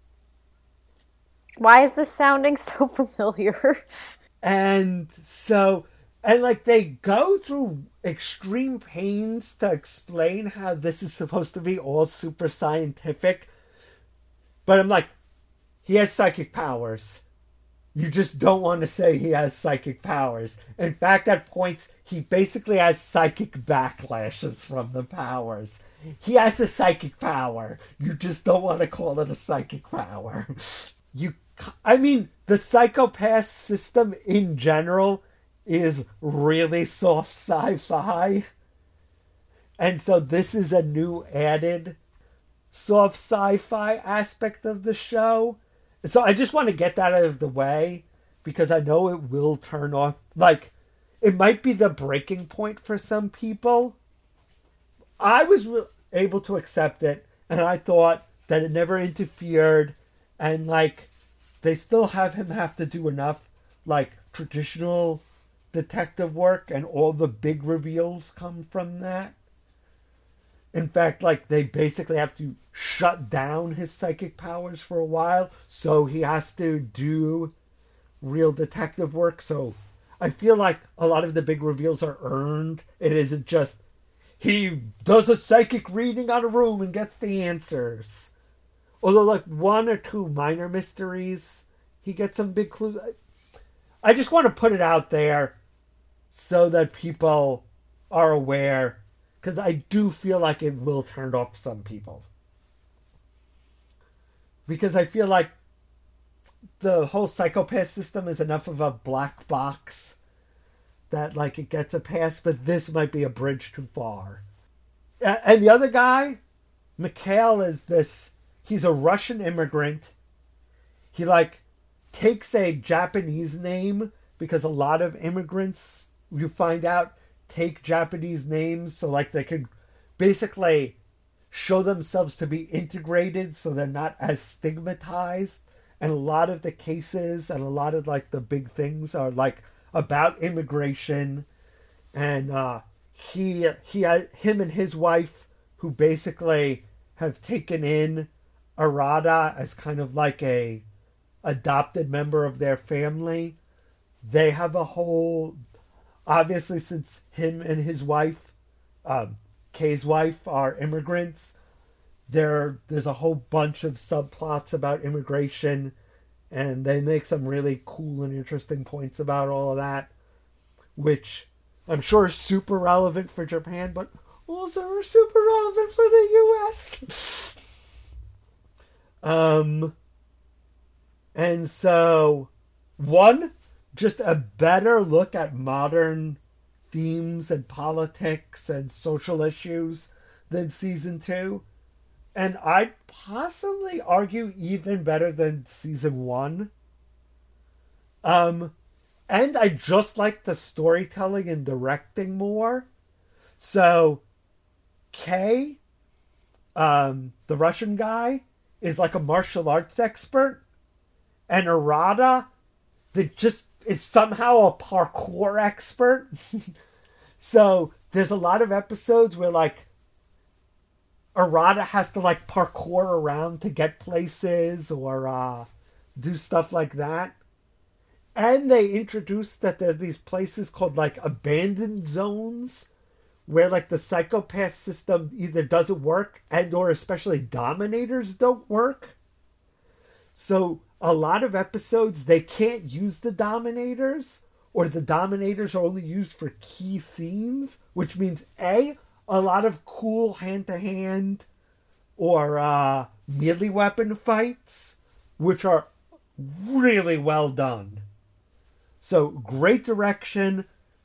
Why is this sounding so familiar? And so, and like they go through extreme pains to explain how this is supposed to be all super scientific. But I'm like, he has psychic powers. You just don't want to say he has psychic powers. In fact, at points, he basically has psychic backlashes from the powers. He has a psychic power. You just don't want to call it a psychic power. The Psycho-Pass system in general is really soft sci-fi. And so this is a new added soft sci-fi aspect of the show. So I just want to get that out of the way because I know it will turn off. Like, it might be the breaking point for some people. I was able to accept it, and I thought that it never interfered, and like, they still have him have to do enough like traditional detective work, and all the big reveals come from that. In fact, like, they basically have to shut down his psychic powers for a while, so he has to do real detective work. So I feel like a lot of the big reveals are earned. It isn't just he does a psychic reading on a room and gets the answers. Although, like, one or two minor mysteries, he gets some big clues. I just want to put it out there so that people are aware, because I do feel like it will turn off some people. Because I feel like the whole Psycho-Pass system is enough of a black box that, like, it gets a pass, but this might be a bridge too far. And the other guy, Mikhail, is this... He's a Russian immigrant. He, like, takes a Japanese name because a lot of immigrants, you find out, take Japanese names so, like, they can basically show themselves to be integrated so they're not as stigmatized. And a lot of the cases and a lot of, like, the big things are, like, about immigration. And him and his wife, who basically have taken in Arata as kind of like a adopted member of their family. They have a whole, obviously, since him and his wife, Kay's wife, are immigrants, there's a whole bunch of subplots about immigration, and they make some really cool and interesting points about all of that, which I'm sure is super relevant for Japan, but also super relevant for the US. And so, one, just a better look at modern themes and politics and social issues than season 2. And I'd possibly argue even better than season 1. And I just like the storytelling and directing more. So, Kay, the Russian guy, is like a martial arts expert. And Arata, that just is somehow a parkour expert. So there's a lot of episodes where, like, Arata has to, like, parkour around to get places or do stuff like that. And they introduced that there are these places called, like, abandoned zones where, like, the Psycho-Pass system either doesn't work and or especially Dominators don't work. So a lot of episodes, they can't use the Dominators, or the Dominators are only used for key scenes, which means a lot of cool hand-to-hand or melee weapon fights, which are really well done. So great direction,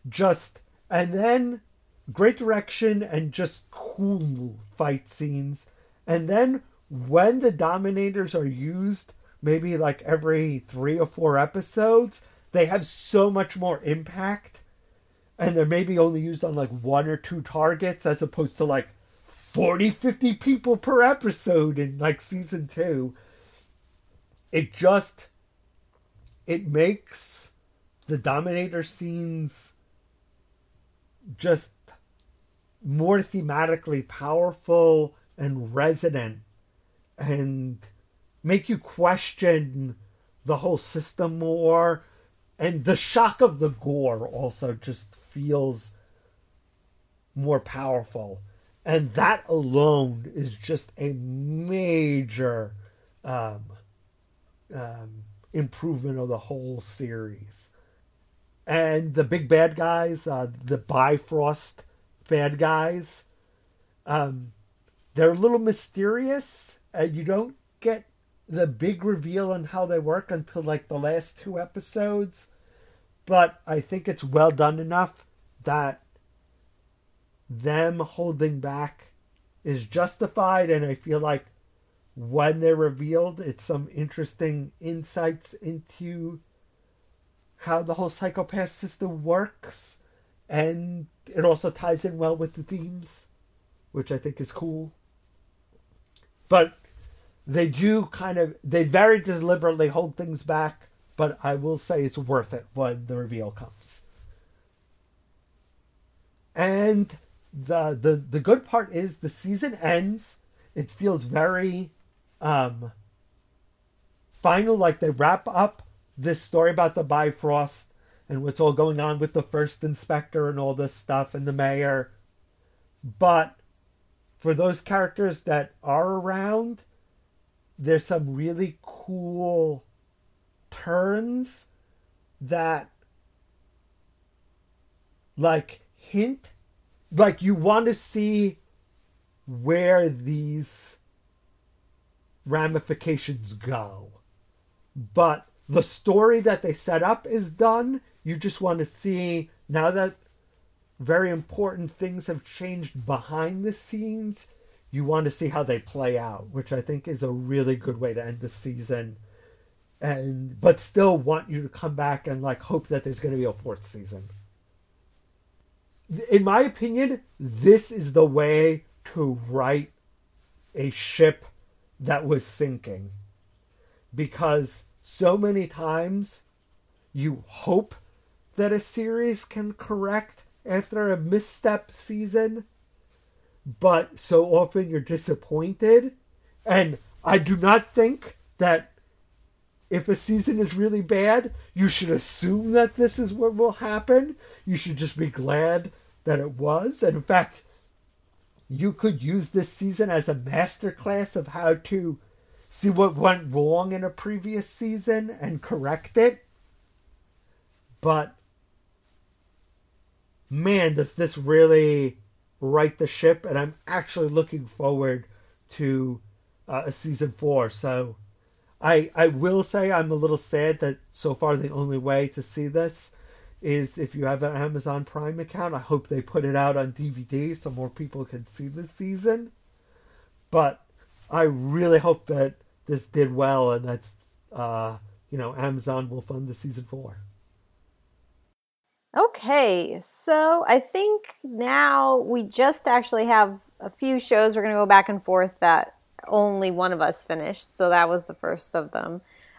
great direction and just cool fight scenes. And then when the Dominators are used, maybe like every 3 or 4 episodes, they have so much more impact. And they're maybe only used on like 1 or 2 targets as opposed to like 40, 50 people per episode in like season 2. It makes the Dominator scenes just more thematically powerful, and resonant and make you question the whole system more. And the shock of the gore also just feels more powerful. And that alone is just a major improvement of the whole series. And the big bad guys, the Bifrost bad guys, they're a little mysterious, and you don't get the big reveal on how they work until like the last 2 episodes. But I think it's well done enough that them holding back is justified, and I feel like when they're revealed, it's some interesting insights into how the whole psychopath system works, and it also ties in well with the themes, which I think is cool. But they very deliberately hold things back, but I will say it's worth it when the reveal comes. And the good part is the season ends. It feels very final, like they wrap up this story about the Bifrost and what's all going on with the first inspector and all this stuff and the mayor. But for those characters that are around, there's some really cool turns that hint, you want to see where these ramifications go. But the story that they set up is done. You just want to see, now that very important things have changed behind the scenes, you want to see how they play out, which I think is a really good way to end the season. But still want you to come back and hope that there's going to be a 4th season. In my opinion, this is the way to write a ship that was sinking. Because so many times you hope that a series can correct after a misstep season, but so often you're disappointed. And I do not think that if a season is really bad, you should assume that this is what will happen. You should just be glad that it was. And in fact, you could use this season as a masterclass of how to see what went wrong in a previous season and correct it. But man, does this really right the ship, and I'm actually looking forward to a season 4. So I will say I'm a little sad that so far the only way to see this is if you have an Amazon Prime account. I hope they put it out on DVD so more people can see this season. But I really hope that this did well, and that's Amazon will fund the season 4. Okay, so I think now we just actually have a few shows we're going to go back and forth that only one of us finished, so that was the first of them.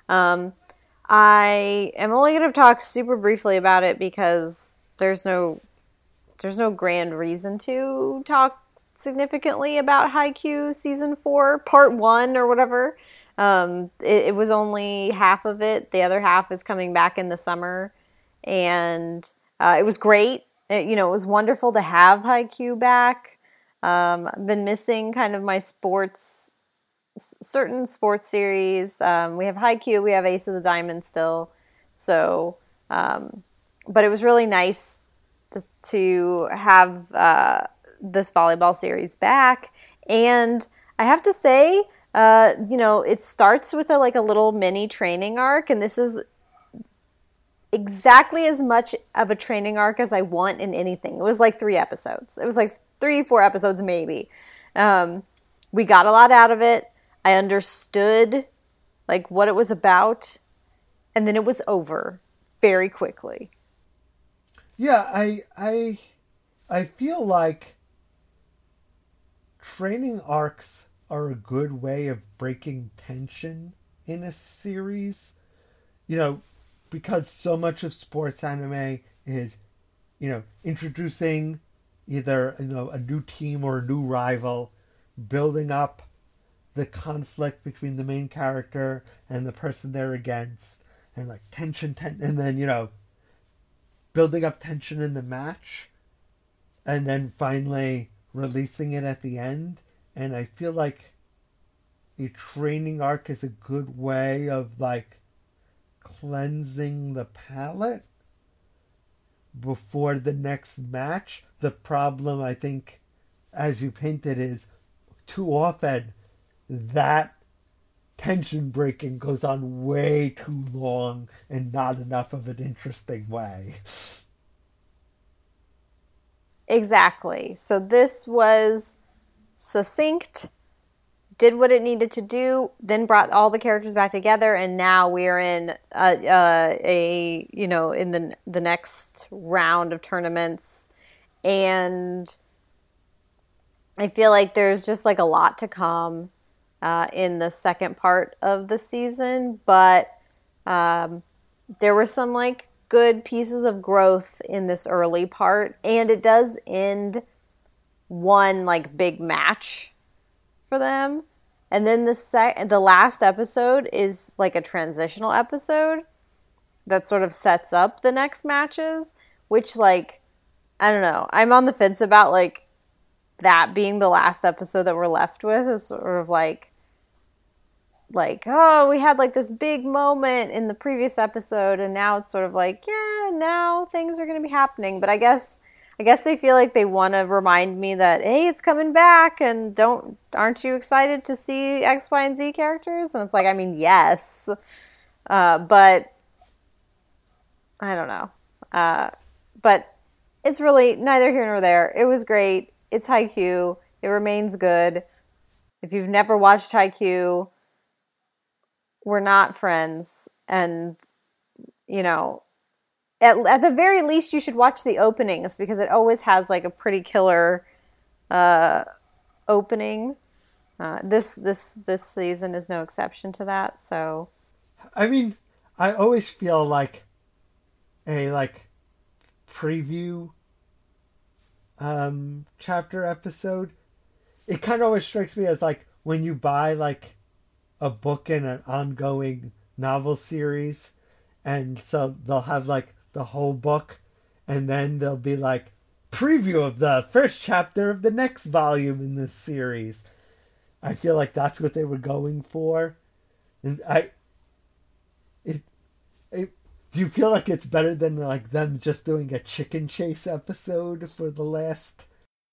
I am only going to talk super briefly about it because there's no grand reason to talk significantly about Haikyuu Season 4, Part 1 or whatever. It was only half of it. The other half is coming back in the summer, and it was great. It was wonderful to have Haikyuu back. I've been missing kind of my certain sports series. We have Haikyuu, we have Ace of the Diamond still. So, but it was really nice to have this volleyball series back. And I have to say, it starts with a little mini training arc, and this is exactly as much of a training arc as I want in anything. It was 3 episodes. It was 3-4 episodes maybe. We got a lot out of it. I understood what it was about, and then it was over very quickly. Yeah, I feel like training arcs are a good way of breaking tension in a series. Because so much of sports anime is, introducing either, a new team or a new rival, building up the conflict between the main character and the person they're against, and like tension, and then, you know, building up tension in the match, and then finally releasing it at the end. And I feel like a training arc is a good way of like cleansing the palate before the next match. The problem, I think, as you painted, is too often that tension breaking goes on way too long and not enough of an interesting way. Exactly. So this was succinct, did what it needed to do, then brought all the characters back together, and now we're in in the next round of tournaments. And I feel like there's just like a lot to come in the second part of the season, but there were some like good pieces of growth in this early part, and it does end one like big match for them, and then the last episode is like a transitional episode that sort of sets up the next matches, which, like, I don't know, I'm on the fence about like that being the last episode that we're left with. Is sort of like, oh, we had like this big moment in the previous episode, and now it's sort of like, yeah, now things are going to be happening. But I guess they feel like they want to remind me that, hey, it's coming back, and aren't you excited to see X, Y, and Z characters? And it's like, I mean, yes, but I don't know. But it's really neither here nor there. It was great. It's Haikyuu. It remains good. If you've never watched Haikyuu, we're not friends, and, you know, at the very least, you should watch the openings, because it always has like a pretty killer opening. This season is no exception to that. So, I mean, I always feel like a like preview chapter episode. It kind of always strikes me as like when you buy like a book in an ongoing novel series, and so they'll have like the whole book, and then they'll be like preview of the first chapter of the next volume in this series. I feel like that's what they were going for, and do you feel like it's better than like them just doing a chicken chase episode for the last?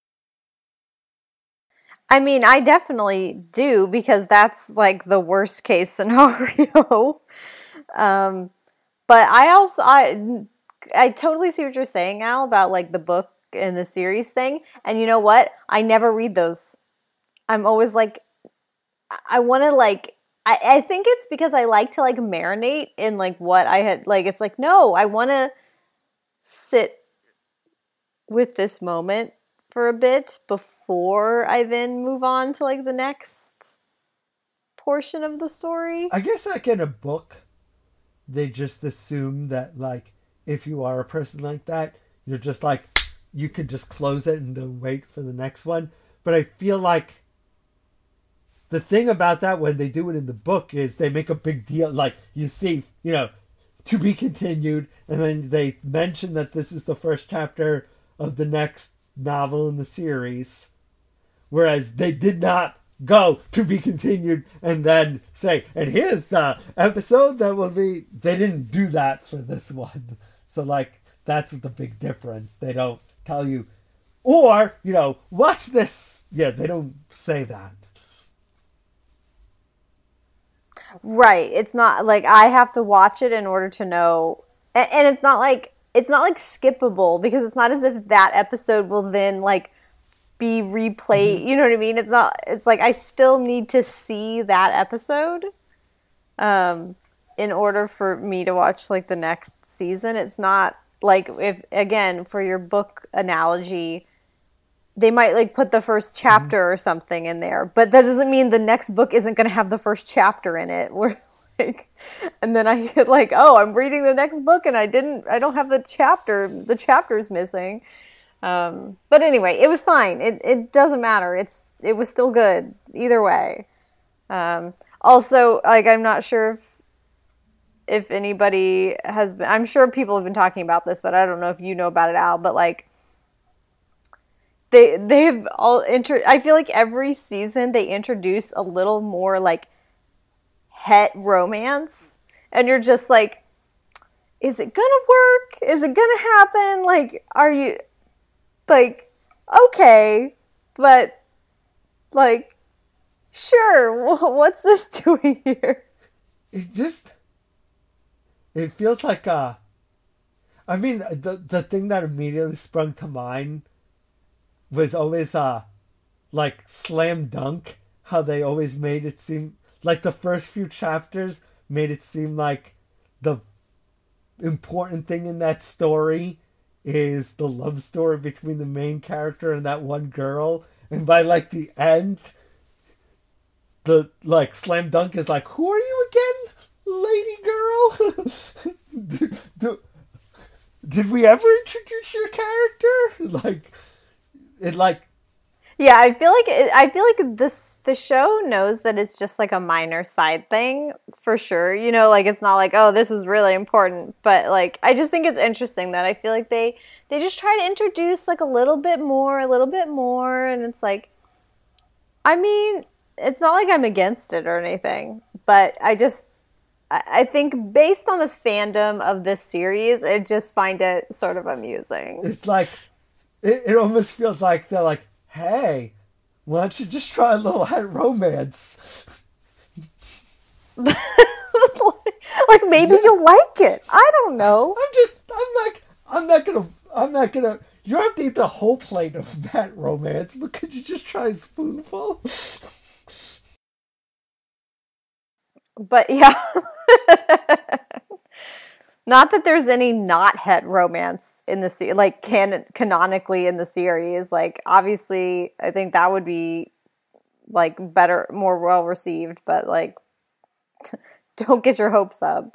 I mean, I definitely do, because that's like the worst case scenario. But I totally see what you're saying, Al, about like the book and the series thing. And you know what? I never read those. I'm always like, I want to like, I think it's because I like to like marinate in like what I had, like, it's like, no, I want to sit with this moment for a bit before I then move on to like the next portion of the story. I guess like in a book, they just assume that like if you are a person like that, you're just like, you could just close it and then wait for the next one. But I feel like the thing about that when they do it in the book is they make a big deal. Like you see, you know, to be continued, and then they mention that this is the first chapter of the next novel in the series. Whereas they did not go to be continued and then say, and here's the episode that will be. They didn't do that for this one. So like that's the big difference. They don't tell you, or, you know, watch this. Yeah, they don't say that. Right. It's not like I have to watch it in order to know, and it's not like skippable, because it's not as if that episode will then like be replayed. Mm-hmm. You know what I mean? It's like I still need to see that episode in order for me to watch like the next season. It's not like, if, again, for your book analogy, they might like put the first chapter or something in there, but that doesn't mean the next book isn't going to have the first chapter in it. Where like, and then I get like, oh, I'm reading the next book and I don't have the chapter's missing. But anyway, it was fine. It doesn't matter. it was still good either way. Also, like, I'm not sure if anybody has been, I'm sure people have been talking about this, but I don't know if you know about it, Al, but like, they've all I feel like every season they introduce a little more like het romance, and you're just like, is it gonna work? Is it gonna happen? Like, are you like, okay, but like, sure, what's this doing here? It feels like I mean, the thing that immediately sprung to mind was always like Slam Dunk, how they always made it seem like the first few chapters made it seem like the important thing in that story is the love story between the main character and that one girl, and by like the end, the like Slam Dunk is like, who are you again, lady girl? Did we ever introduce your character? Yeah, I feel like the show knows that it's just like a minor side thing for sure. You know, like, it's not like, oh, this is really important, but like, I just think it's interesting that I feel like they just try to introduce like a little bit more, and it's like, I mean, it's not like I'm against it or anything, but I think based on the fandom of this series, I just find it sort of amusing. It's like, it almost feels like they're like, hey, why don't you just try a little het romance? Like, maybe you'll like it. I don't know. I'm not gonna, you don't have to eat the whole plate of het romance, but could you just try a spoonful? But yeah. Not that there's any not het romance in the like canonically in the series. Like, obviously, I think that would be like better, more well received. But like, don't get your hopes up.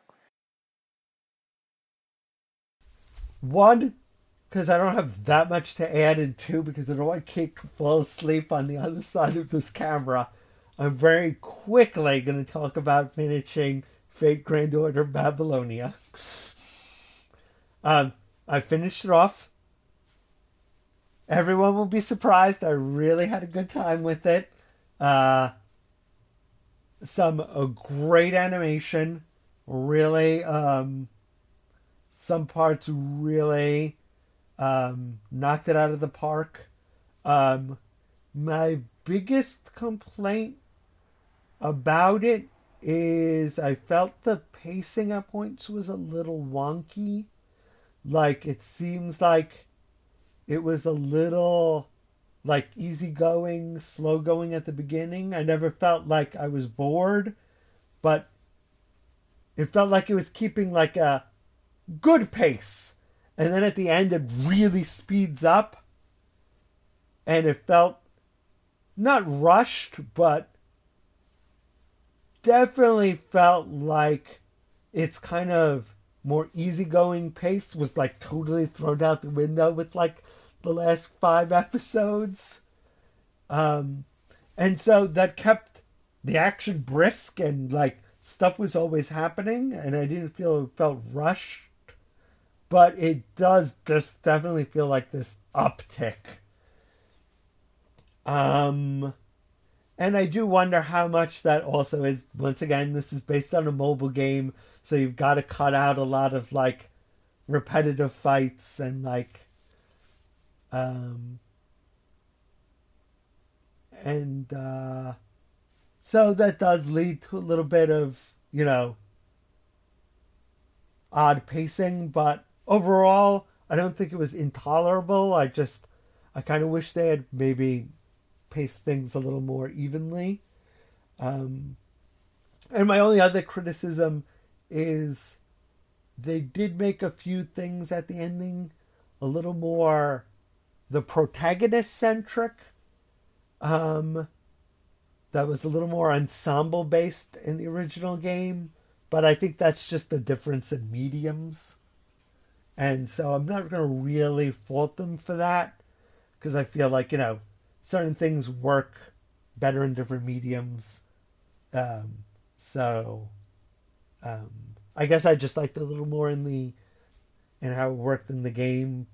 One, because I don't have that much to add, and two, because I don't want Kate to fall asleep on the other side of this camera, I'm very quickly going to talk about finishing Fate Grand Order Babylonia. I finished it off. Everyone will be surprised. I really had a good time with it. Some great animation. Really, some parts really knocked it out of the park. My biggest complaint about it is I felt the pacing at points was a little wonky. Like, it seems like it was a little like easygoing, slow going at the beginning. I never felt like I was bored, but it felt like it was keeping like a good pace. And then at the end it really speeds up. And it felt not rushed, but definitely felt like its kind of more easygoing pace was like totally thrown out the window with like the last 5 episodes. And so that kept the action brisk, and like stuff was always happening, and I didn't feel it felt rushed. But it does just definitely feel like this uptick. And I do wonder how much that also is, once again, this is based on a mobile game, so you've got to cut out a lot of, like, repetitive fights and, like, so that does lead to a little bit of, you know, odd pacing, but overall, I don't think it was intolerable. I kind of wish they had maybe pace things a little more evenly. And my only other criticism is they did make a few things at the ending a little more the protagonist centric. That was a little more ensemble based in the original game, but I think that's just a difference in mediums. And so I'm not going to really fault them for that, because I feel like, you know, certain things work better in different mediums. So I guess I just liked it a little more in how it worked in the game.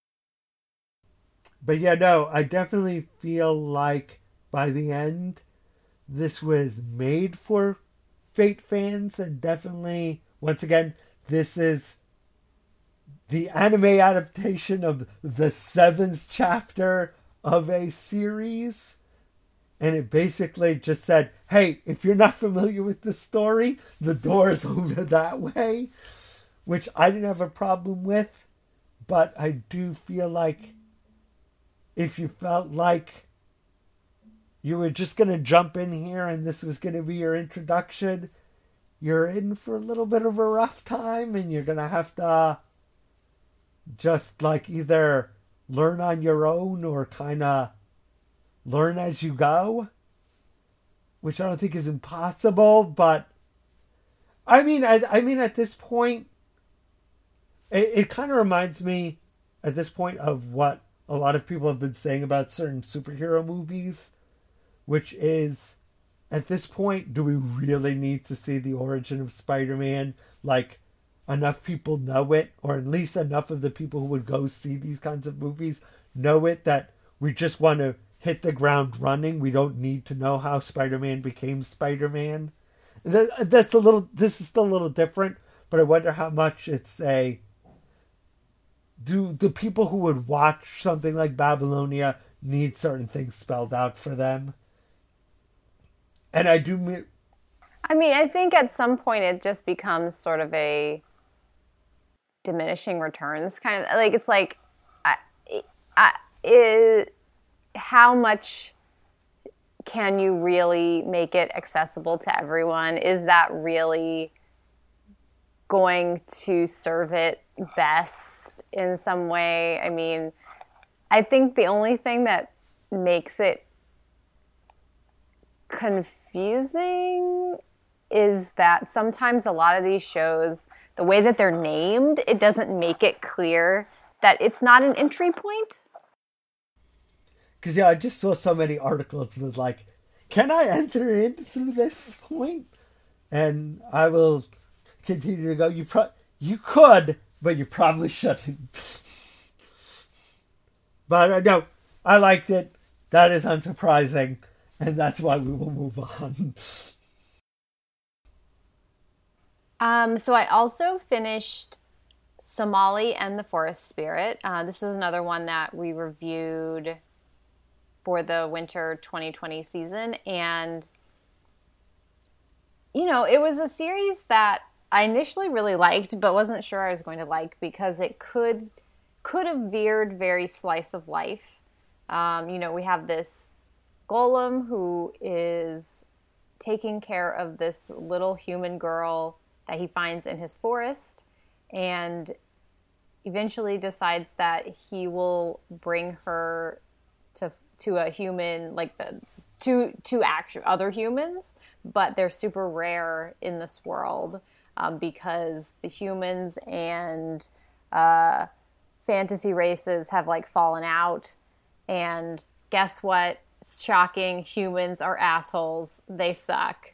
But yeah, no, I definitely feel like by the end, this was made for Fate fans, and definitely, once again, this is the anime adaptation of the 7th chapter of a series. And it basically just said, hey, if you're not familiar with the story, the door is over that way. Which I didn't have a problem with. But I do feel like if you felt like you were just going to jump in here and this was going to be your introduction, you're in for a little bit of a rough time, and you're going to have to just like either learn on your own or kind of learn as you go, which I don't think is impossible. But I mean at this point, it kind of reminds me at this point of what a lot of people have been saying about certain superhero movies, which is, at this point, do we really need to see the origin of Spider-Man? Like, enough people know it, or at least enough of the people who would go see these kinds of movies know it, that we just want to hit the ground running. We don't need to know how Spider-Man became Spider-Man. This is still a little different, but I wonder how much it's do the people who would watch something like Babylonia need certain things spelled out for them? And I think at some point it just becomes sort of a diminishing returns kind of like, it's like, how much can you really make it accessible to everyone? Is that really going to serve it best in some way? I mean, I think the only thing that makes it confusing is that sometimes a lot of these shows, the way that they're named, it doesn't make it clear that it's not an entry point. Because, yeah, I just saw so many articles with like, can I enter in through this point? And I will continue to go, you could, but you probably shouldn't. But no, I liked it. That is unsurprising. And that's why we will move on. So I also finished Somali and the Forest Spirit. This is another one that we reviewed for the winter 2020 season. And, it was a series that I initially really liked, but wasn't sure I was going to like because it could have veered very slice of life. We have this golem who is taking care of this little human girl that he finds in his forest, and eventually decides that he will bring her to a human, like to actual other humans, but they're super rare in this world because the humans and fantasy races have like fallen out. And guess what? Shocking, humans are assholes. They suck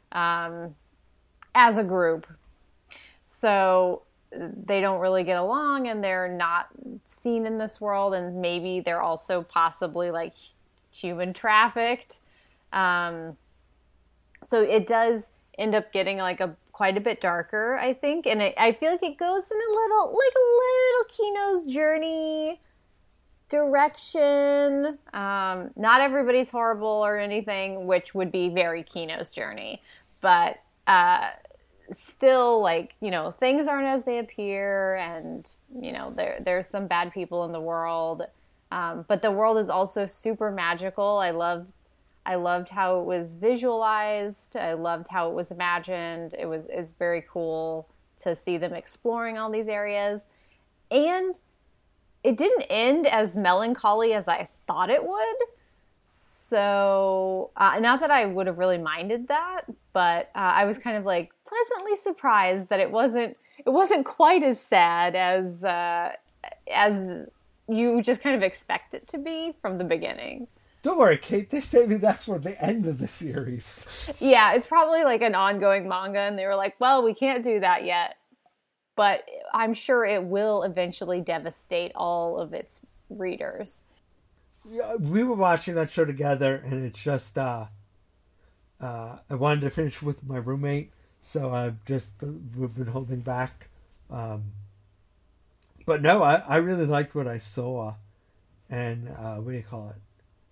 as a group. So they don't really get along, and they're not seen in this world, and maybe they're also possibly like human trafficked. So it does end up getting like quite a bit darker, I think, and I feel like it goes in a little Kino's Journey direction. Not everybody's horrible or anything, which would be very Kino's Journey, but still, like, things aren't as they appear, and there's some bad people in the world, but the world is also super magical. I loved how it was visualized. I loved how it was imagined. It's very cool to see them exploring all these areas, and it didn't end as melancholy as I thought it would. So, not that I would have really minded that, but I was kind of like pleasantly surprised that it wasn't quite as sad as you just kind of expect it to be from the beginning. Don't worry, Kate. They're saving that for the end of the series. Yeah, it's probably like an ongoing manga, and they were like, well, we can't do that yet. But I'm sure it will eventually devastate all of its readers. Yeah, we were watching that show together, and it's just, I wanted to finish with my roommate, so we've been holding back. But no, I really liked what I saw. And, what do you call it?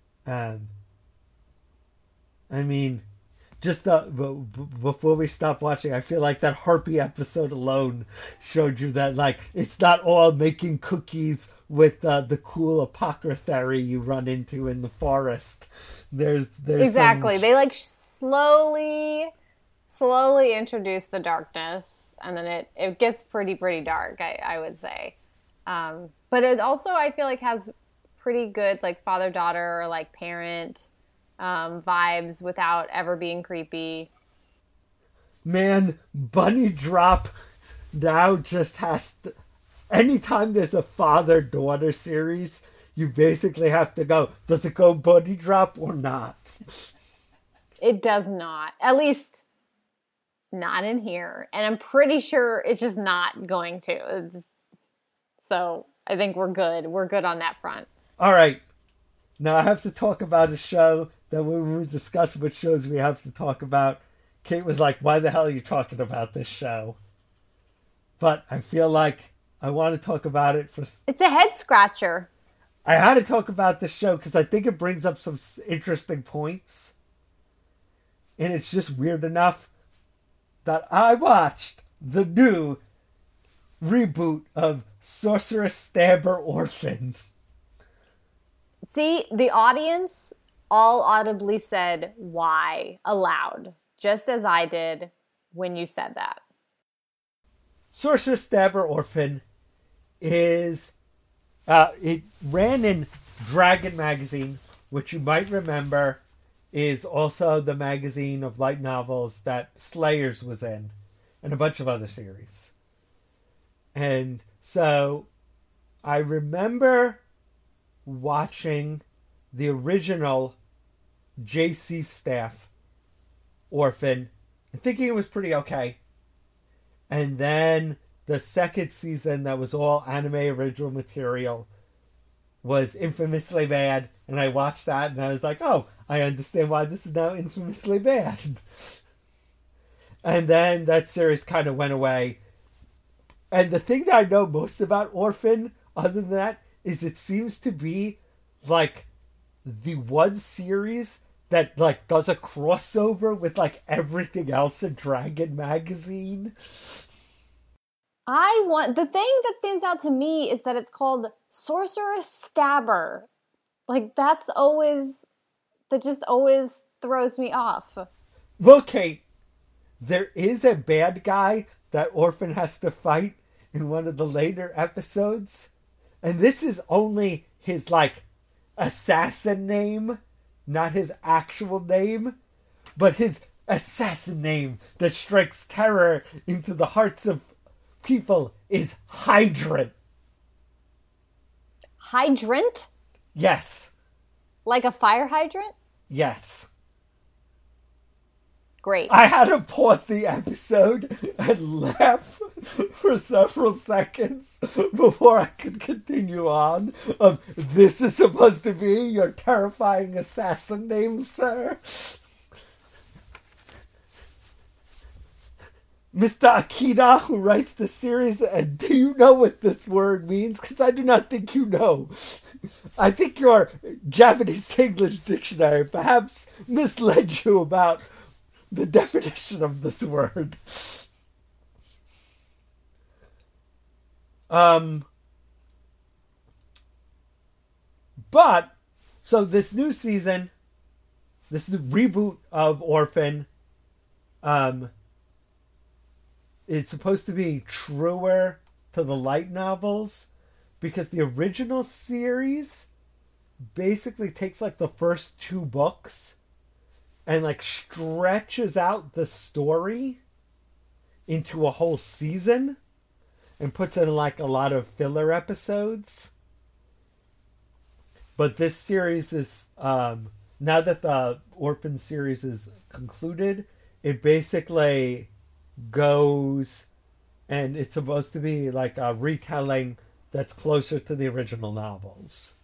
I mean, just before we stop watching, I feel like that Harpy episode alone showed you that, like, it's not all making cookies with the cool apothecary you run into in the forest. There's exactly. They like slowly introduce the darkness, and then it gets pretty dark. I would say, but it also, I feel like, has pretty good like father-daughter or like parent vibes without ever being creepy. Man, Bunny Drop now just has to... Anytime there's a father-daughter series, you basically have to go, does it go Bunny Drop or not? It does not. At least not in here. And I'm pretty sure it's just not going to. So I think we're good. We're good on that front. All right. Now I have to talk about a show that when we discussed what shows we have to talk about, Kate was like, why the hell are you talking about this show? But I feel like I want to talk about it for... It's a head scratcher. I had to talk about this show because I think it brings up some interesting points. And it's just weird enough that I watched the new reboot of Sorceress Stabber Orphan. See, the audience all audibly said why aloud, just as I did when you said that. Sorceress Stabber Orphan is... it ran in Dragon Magazine, which you might remember is also the magazine of light novels that Slayers was in, and a bunch of other series. And so I remember watching the original J.C. Staff Orphan and thinking it was pretty okay. And then the second season that was all anime original material was infamously bad, and I watched that and I was like, oh, I understand why this is now infamously bad. And then that series kind of went away. And the thing that I know most about Orphan, other than that, is it seems to be like the one series that like does a crossover with like everything else in Dragon Magazine. The thing that stands out to me is that it's called Sorceress Stabber. Like that just always throws me off. Well, Kate, there is a bad guy that Orphan has to fight in one of the later episodes. And this is only his, like, assassin name, not his actual name, but his assassin name that strikes terror into the hearts of people is Hydrant. Hydrant? Yes. Like a fire hydrant? Yes. Great. I had to pause the episode and laugh for several seconds before I could continue on. This is supposed to be your terrifying assassin name, sir? Mr. Akita, who writes the series, do you know what this word means? Because I do not think you know. I think your Japanese English dictionary perhaps misled you about the definition of this word. But, so this new season, this new reboot of Orphan, is supposed to be truer to the light novels, because the original series basically takes like the first two books and like stretches out the story into a whole season and puts in like a lot of filler episodes. But this series is, now that the Orphan series is concluded, it basically goes, and it's supposed to be like a retelling that's closer to the original novels.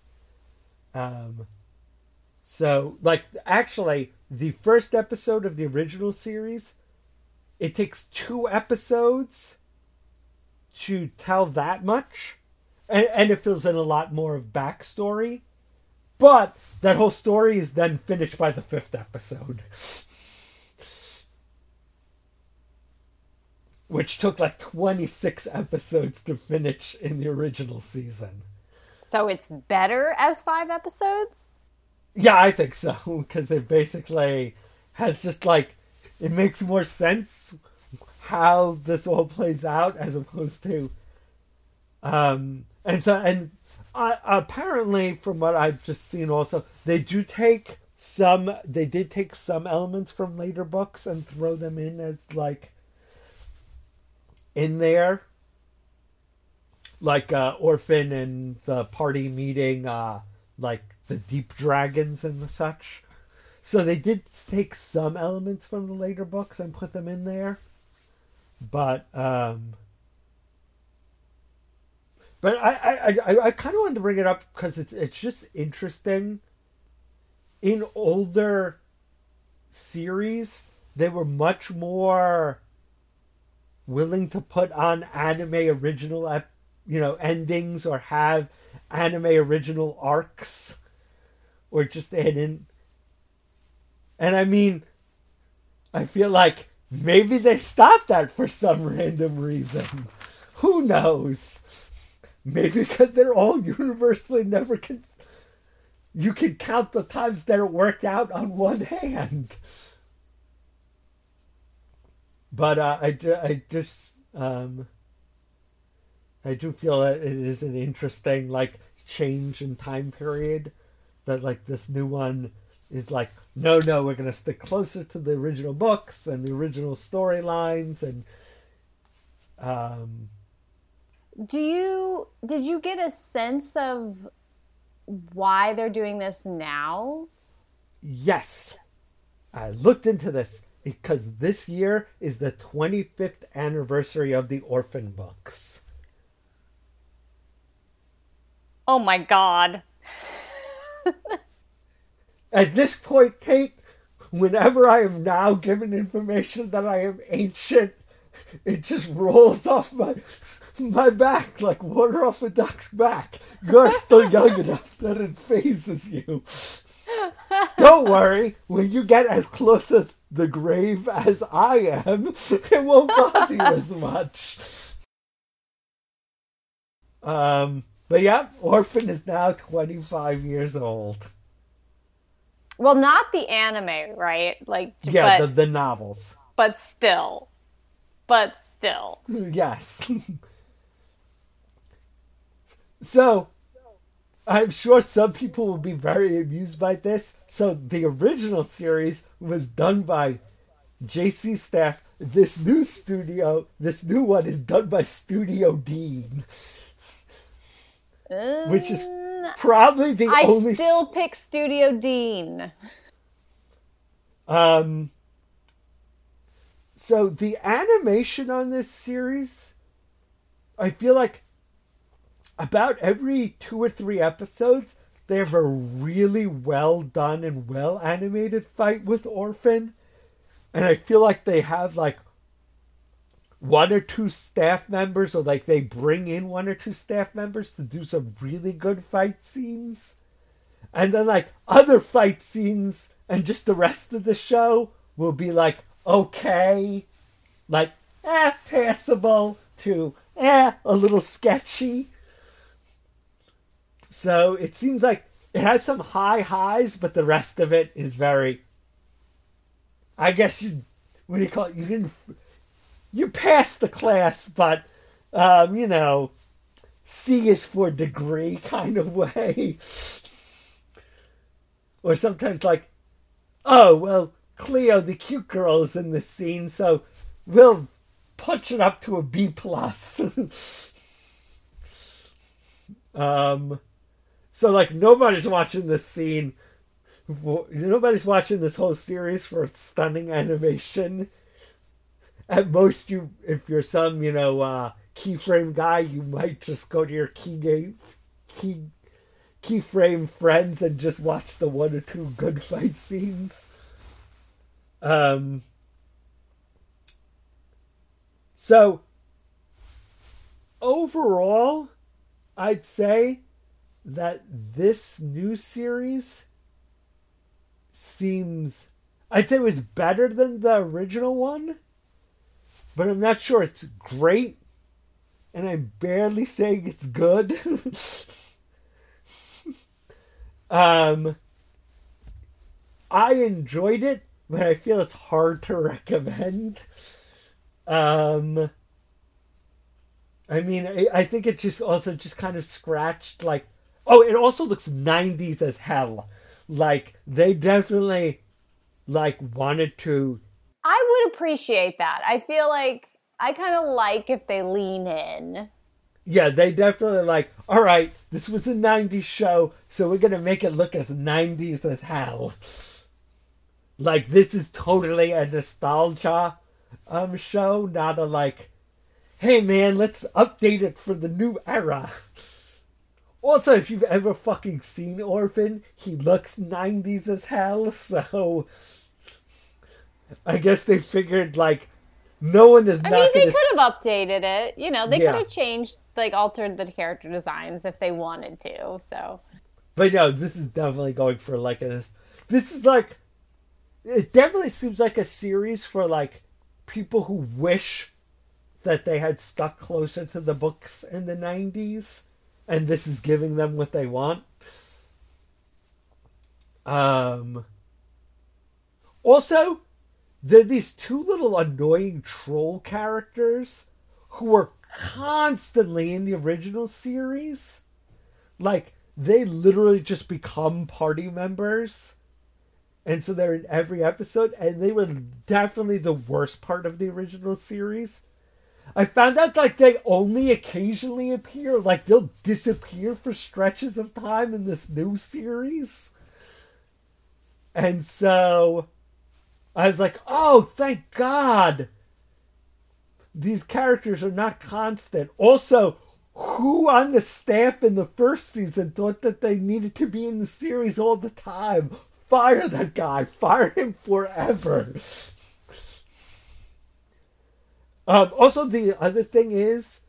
So, like, actually, the first episode of the original series, it takes 2 episodes to tell that much, and it fills in a lot more of backstory. But that whole story is then finished by the 5th episode. Which took like 26 episodes to finish in the original season. So it's better as 5 episodes? Yeah, I think so. Because it basically has just like, it makes more sense how this all plays out as opposed to, apparently from what I've just seen also, they did take some elements from later books and throw them in as like, in there, like Orphan and the party meeting, like the deep dragons and the such. So they did take some elements from the later books and put them in there, but I kind of wanted to bring it up because it's just interesting. In older series, they were much more willing to put on anime original, endings or have anime original arcs, or just add in. And I mean, I feel like maybe they stopped that for some random reason. Who knows? Maybe because they're all universally never you can count the times that it worked out on one hand. But I do feel that it is an interesting like change in time period. That like this new one is like, no, we're gonna stick closer to the original books and the original storylines and. Did you get a sense of why they're doing this now? Yes, I looked into this. Because this year is the 25th anniversary of the Orphan books. Oh my God. At this point, Kate, whenever I am now given information that I am ancient, it just rolls off my back like water off a duck's back. You're still young enough that it phases you. Don't worry, when you get as close as the grave as I am, it won't bother you as much. But yeah, Orphan is now 25 years old. Well, not the anime, right? Yeah, the novels. But still. Yes. So, I'm sure some people will be very amused by this. So the original series was done by JC Staff. This new one is done by Studio Dean. Which is probably the only... I still pick Studio Dean. So the animation on this series, I feel like about every 2 or 3 episodes, they have a really well done and well animated fight with Orphan. And I feel like they have like 1 or 2 staff members, or like they bring in 1 or 2 staff members to do some really good fight scenes. And then like other fight scenes and just the rest of the show will be like, okay, like, passable to, a little sketchy. So it seems like it has some high highs, but the rest of it is very, I guess you passed the class, but, C is for degree kind of way. Or sometimes like, oh, well, Cleo, the cute girl, is in this scene, so we'll punch it up to a B+. So, like, nobody's watching this scene. Nobody's watching this whole series for its stunning animation. At most, if you're some, keyframe guy, you might just go to your keyframe friends and just watch the one or two good fight scenes. So, overall, I'd say that this new series I'd say it was better than the original one, but I'm not sure it's great, and I'm barely saying it's good. I enjoyed it, but I feel it's hard to recommend. I think it just kind of scratched, like, oh, it also looks 90s as hell. Like, they definitely, like, wanted to... I would appreciate that. I feel like I kind of like if they lean in. Yeah, they definitely like, all right, this was a 90s show, so we're going to make it look as 90s as hell. Like, this is totally a nostalgia show, not a, like, hey, man, let's update it for the new era. Also, if you've ever fucking seen Orphan, he looks 90s as hell, so I guess they figured, like, no one is not they could have updated it. They could have changed, like, altered the character designs if they wanted to, so. But no, this is definitely going for, like, this is, like, it definitely seems like a series for, like, people who wish that they had stuck closer to the books in the 90s. And this is giving them what they want. Also, there are these two little annoying troll characters who were constantly in the original series. Like, they literally just become party members. And so they're in every episode. And they were definitely the worst part of the original series. I found out, like, they only occasionally appear. Like, they'll disappear for stretches of time in this new series. And so I was like, oh, thank God. These characters are not constant. Also, who on the staff in the first season thought that they needed to be in the series all the time? Fire that guy. Fire him forever. Also, the other thing is,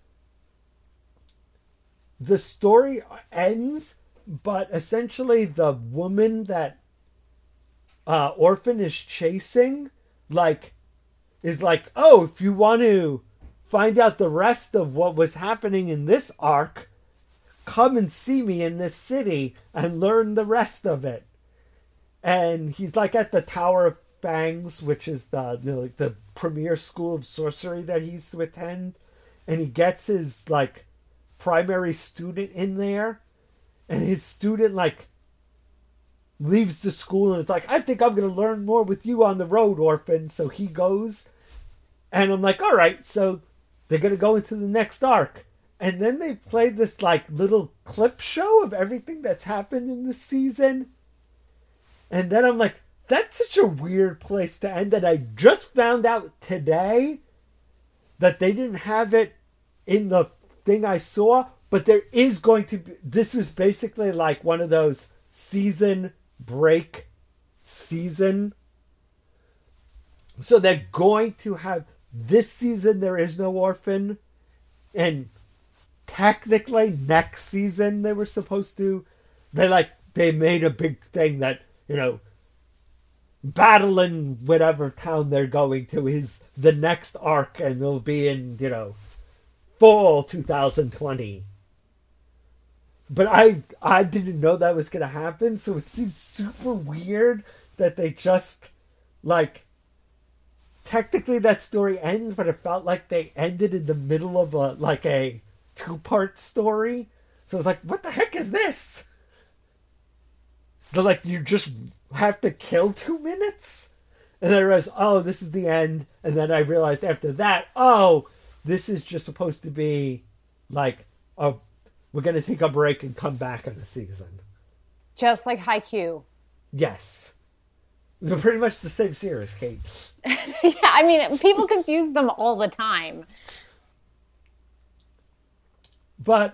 the story ends, but essentially the woman that Orphan is chasing, like, is like, oh, if you want to find out the rest of what was happening in this arc, come and see me in this city and learn the rest of it. And he's, like, at the Tower of Fangs, which is the premier school of sorcery that he used to attend, and he gets his, like, primary student in there, and his student, like, leaves the school and is like, I think I'm going to learn more with you on the road, Orphan. So he goes, and I'm like, all right, so they're going to go into the next arc. And then they play this, like, little clip show of everything that's happened in the season. And then I'm like, that's such a weird place to end, that I just found out today that they didn't have it in the thing I saw, but there is going to be, this was basically like one of those season break season. So they're going to have, this season there is no Orphan, and technically next season they were supposed to, they made a big thing that, battle in whatever town they're going to is the next arc, and it'll be in, fall 2020. But I didn't know that was going to happen, so it seems super weird that they just, like, technically that story ends, but it felt like they ended in the middle of a two-part story. So it's like, what the heck is this? They're like, you just have to kill 2 minutes? And then I realized, oh, this is the end. And then I realized after that, oh, this is just supposed to be like a we're going to take a break and come back in the season. Just like Haikyuu. Yes. They're pretty much the same series, Kate. Yeah, I mean, people confuse them all the time. But,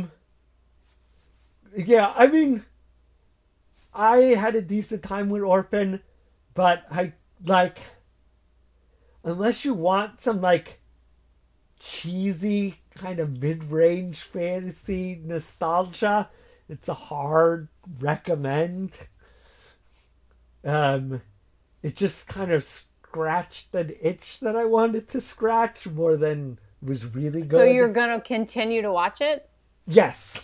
yeah, I mean, I had a decent time with Orphan, but unless you want some, cheesy kind of mid-range fantasy nostalgia, it's a hard recommend. It just kind of scratched an itch that I wanted to scratch more than was really good. So you're going to continue to watch it? Yes.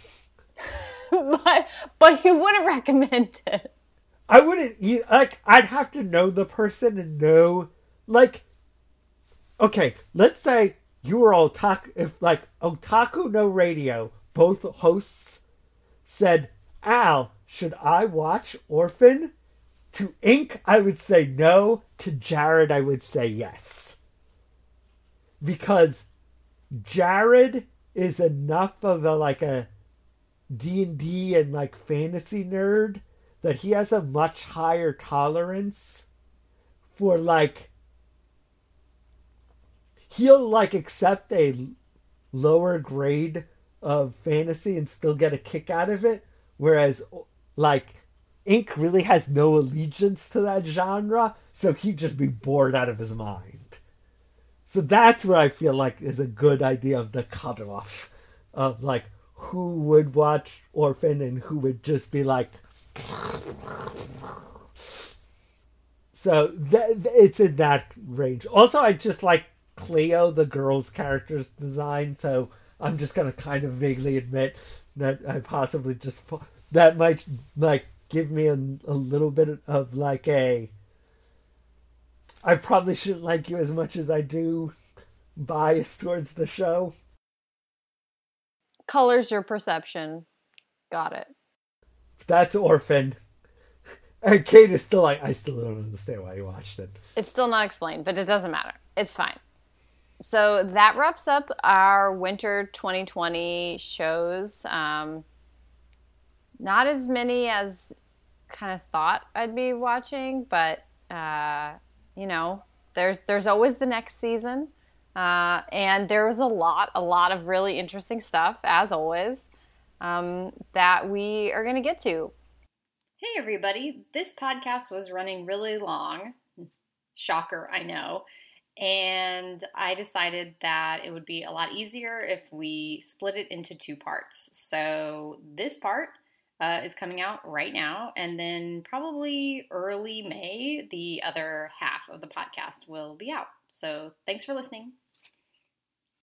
but you wouldn't recommend it. I wouldn't, I'd have to know the person and know, okay, let's say you were Otaku, if Otaku no Radio, both hosts said, Al, should I watch Orphan? To Ink, I would say no. To Jared, I would say yes. Because Jared is enough of a D&D and fantasy nerd that he has a much higher tolerance for he'll accept a lower grade of fantasy and still get a kick out of it, whereas Ink really has no allegiance to that genre, so he'd just be bored out of his mind. So that's where I feel is a good idea of the cutoff of who would watch Orphan and who would just be so it's in that range. Also, I just like Cleo, the girl's character's design, so I'm just gonna kind of vaguely admit that I possibly just that might give me a little bit of I probably shouldn't like you as much as I do bias towards the show. Colors your perception. Got it. That's Orphan. And Kate is still I still don't understand why you watched it. It's still not explained, but it doesn't matter. It's fine. So that wraps up our winter 2020 shows. Not as many as kind of thought I'd be watching, but there's always the next season. And there was a lot of really interesting stuff, as always, that we are going to get to. Hey, everybody. This podcast was running really long. Shocker, I know. And I decided that it would be a lot easier if we split it into two parts. So this part is coming out right now, and then probably early May, the other half of the podcast will be out. So thanks for listening.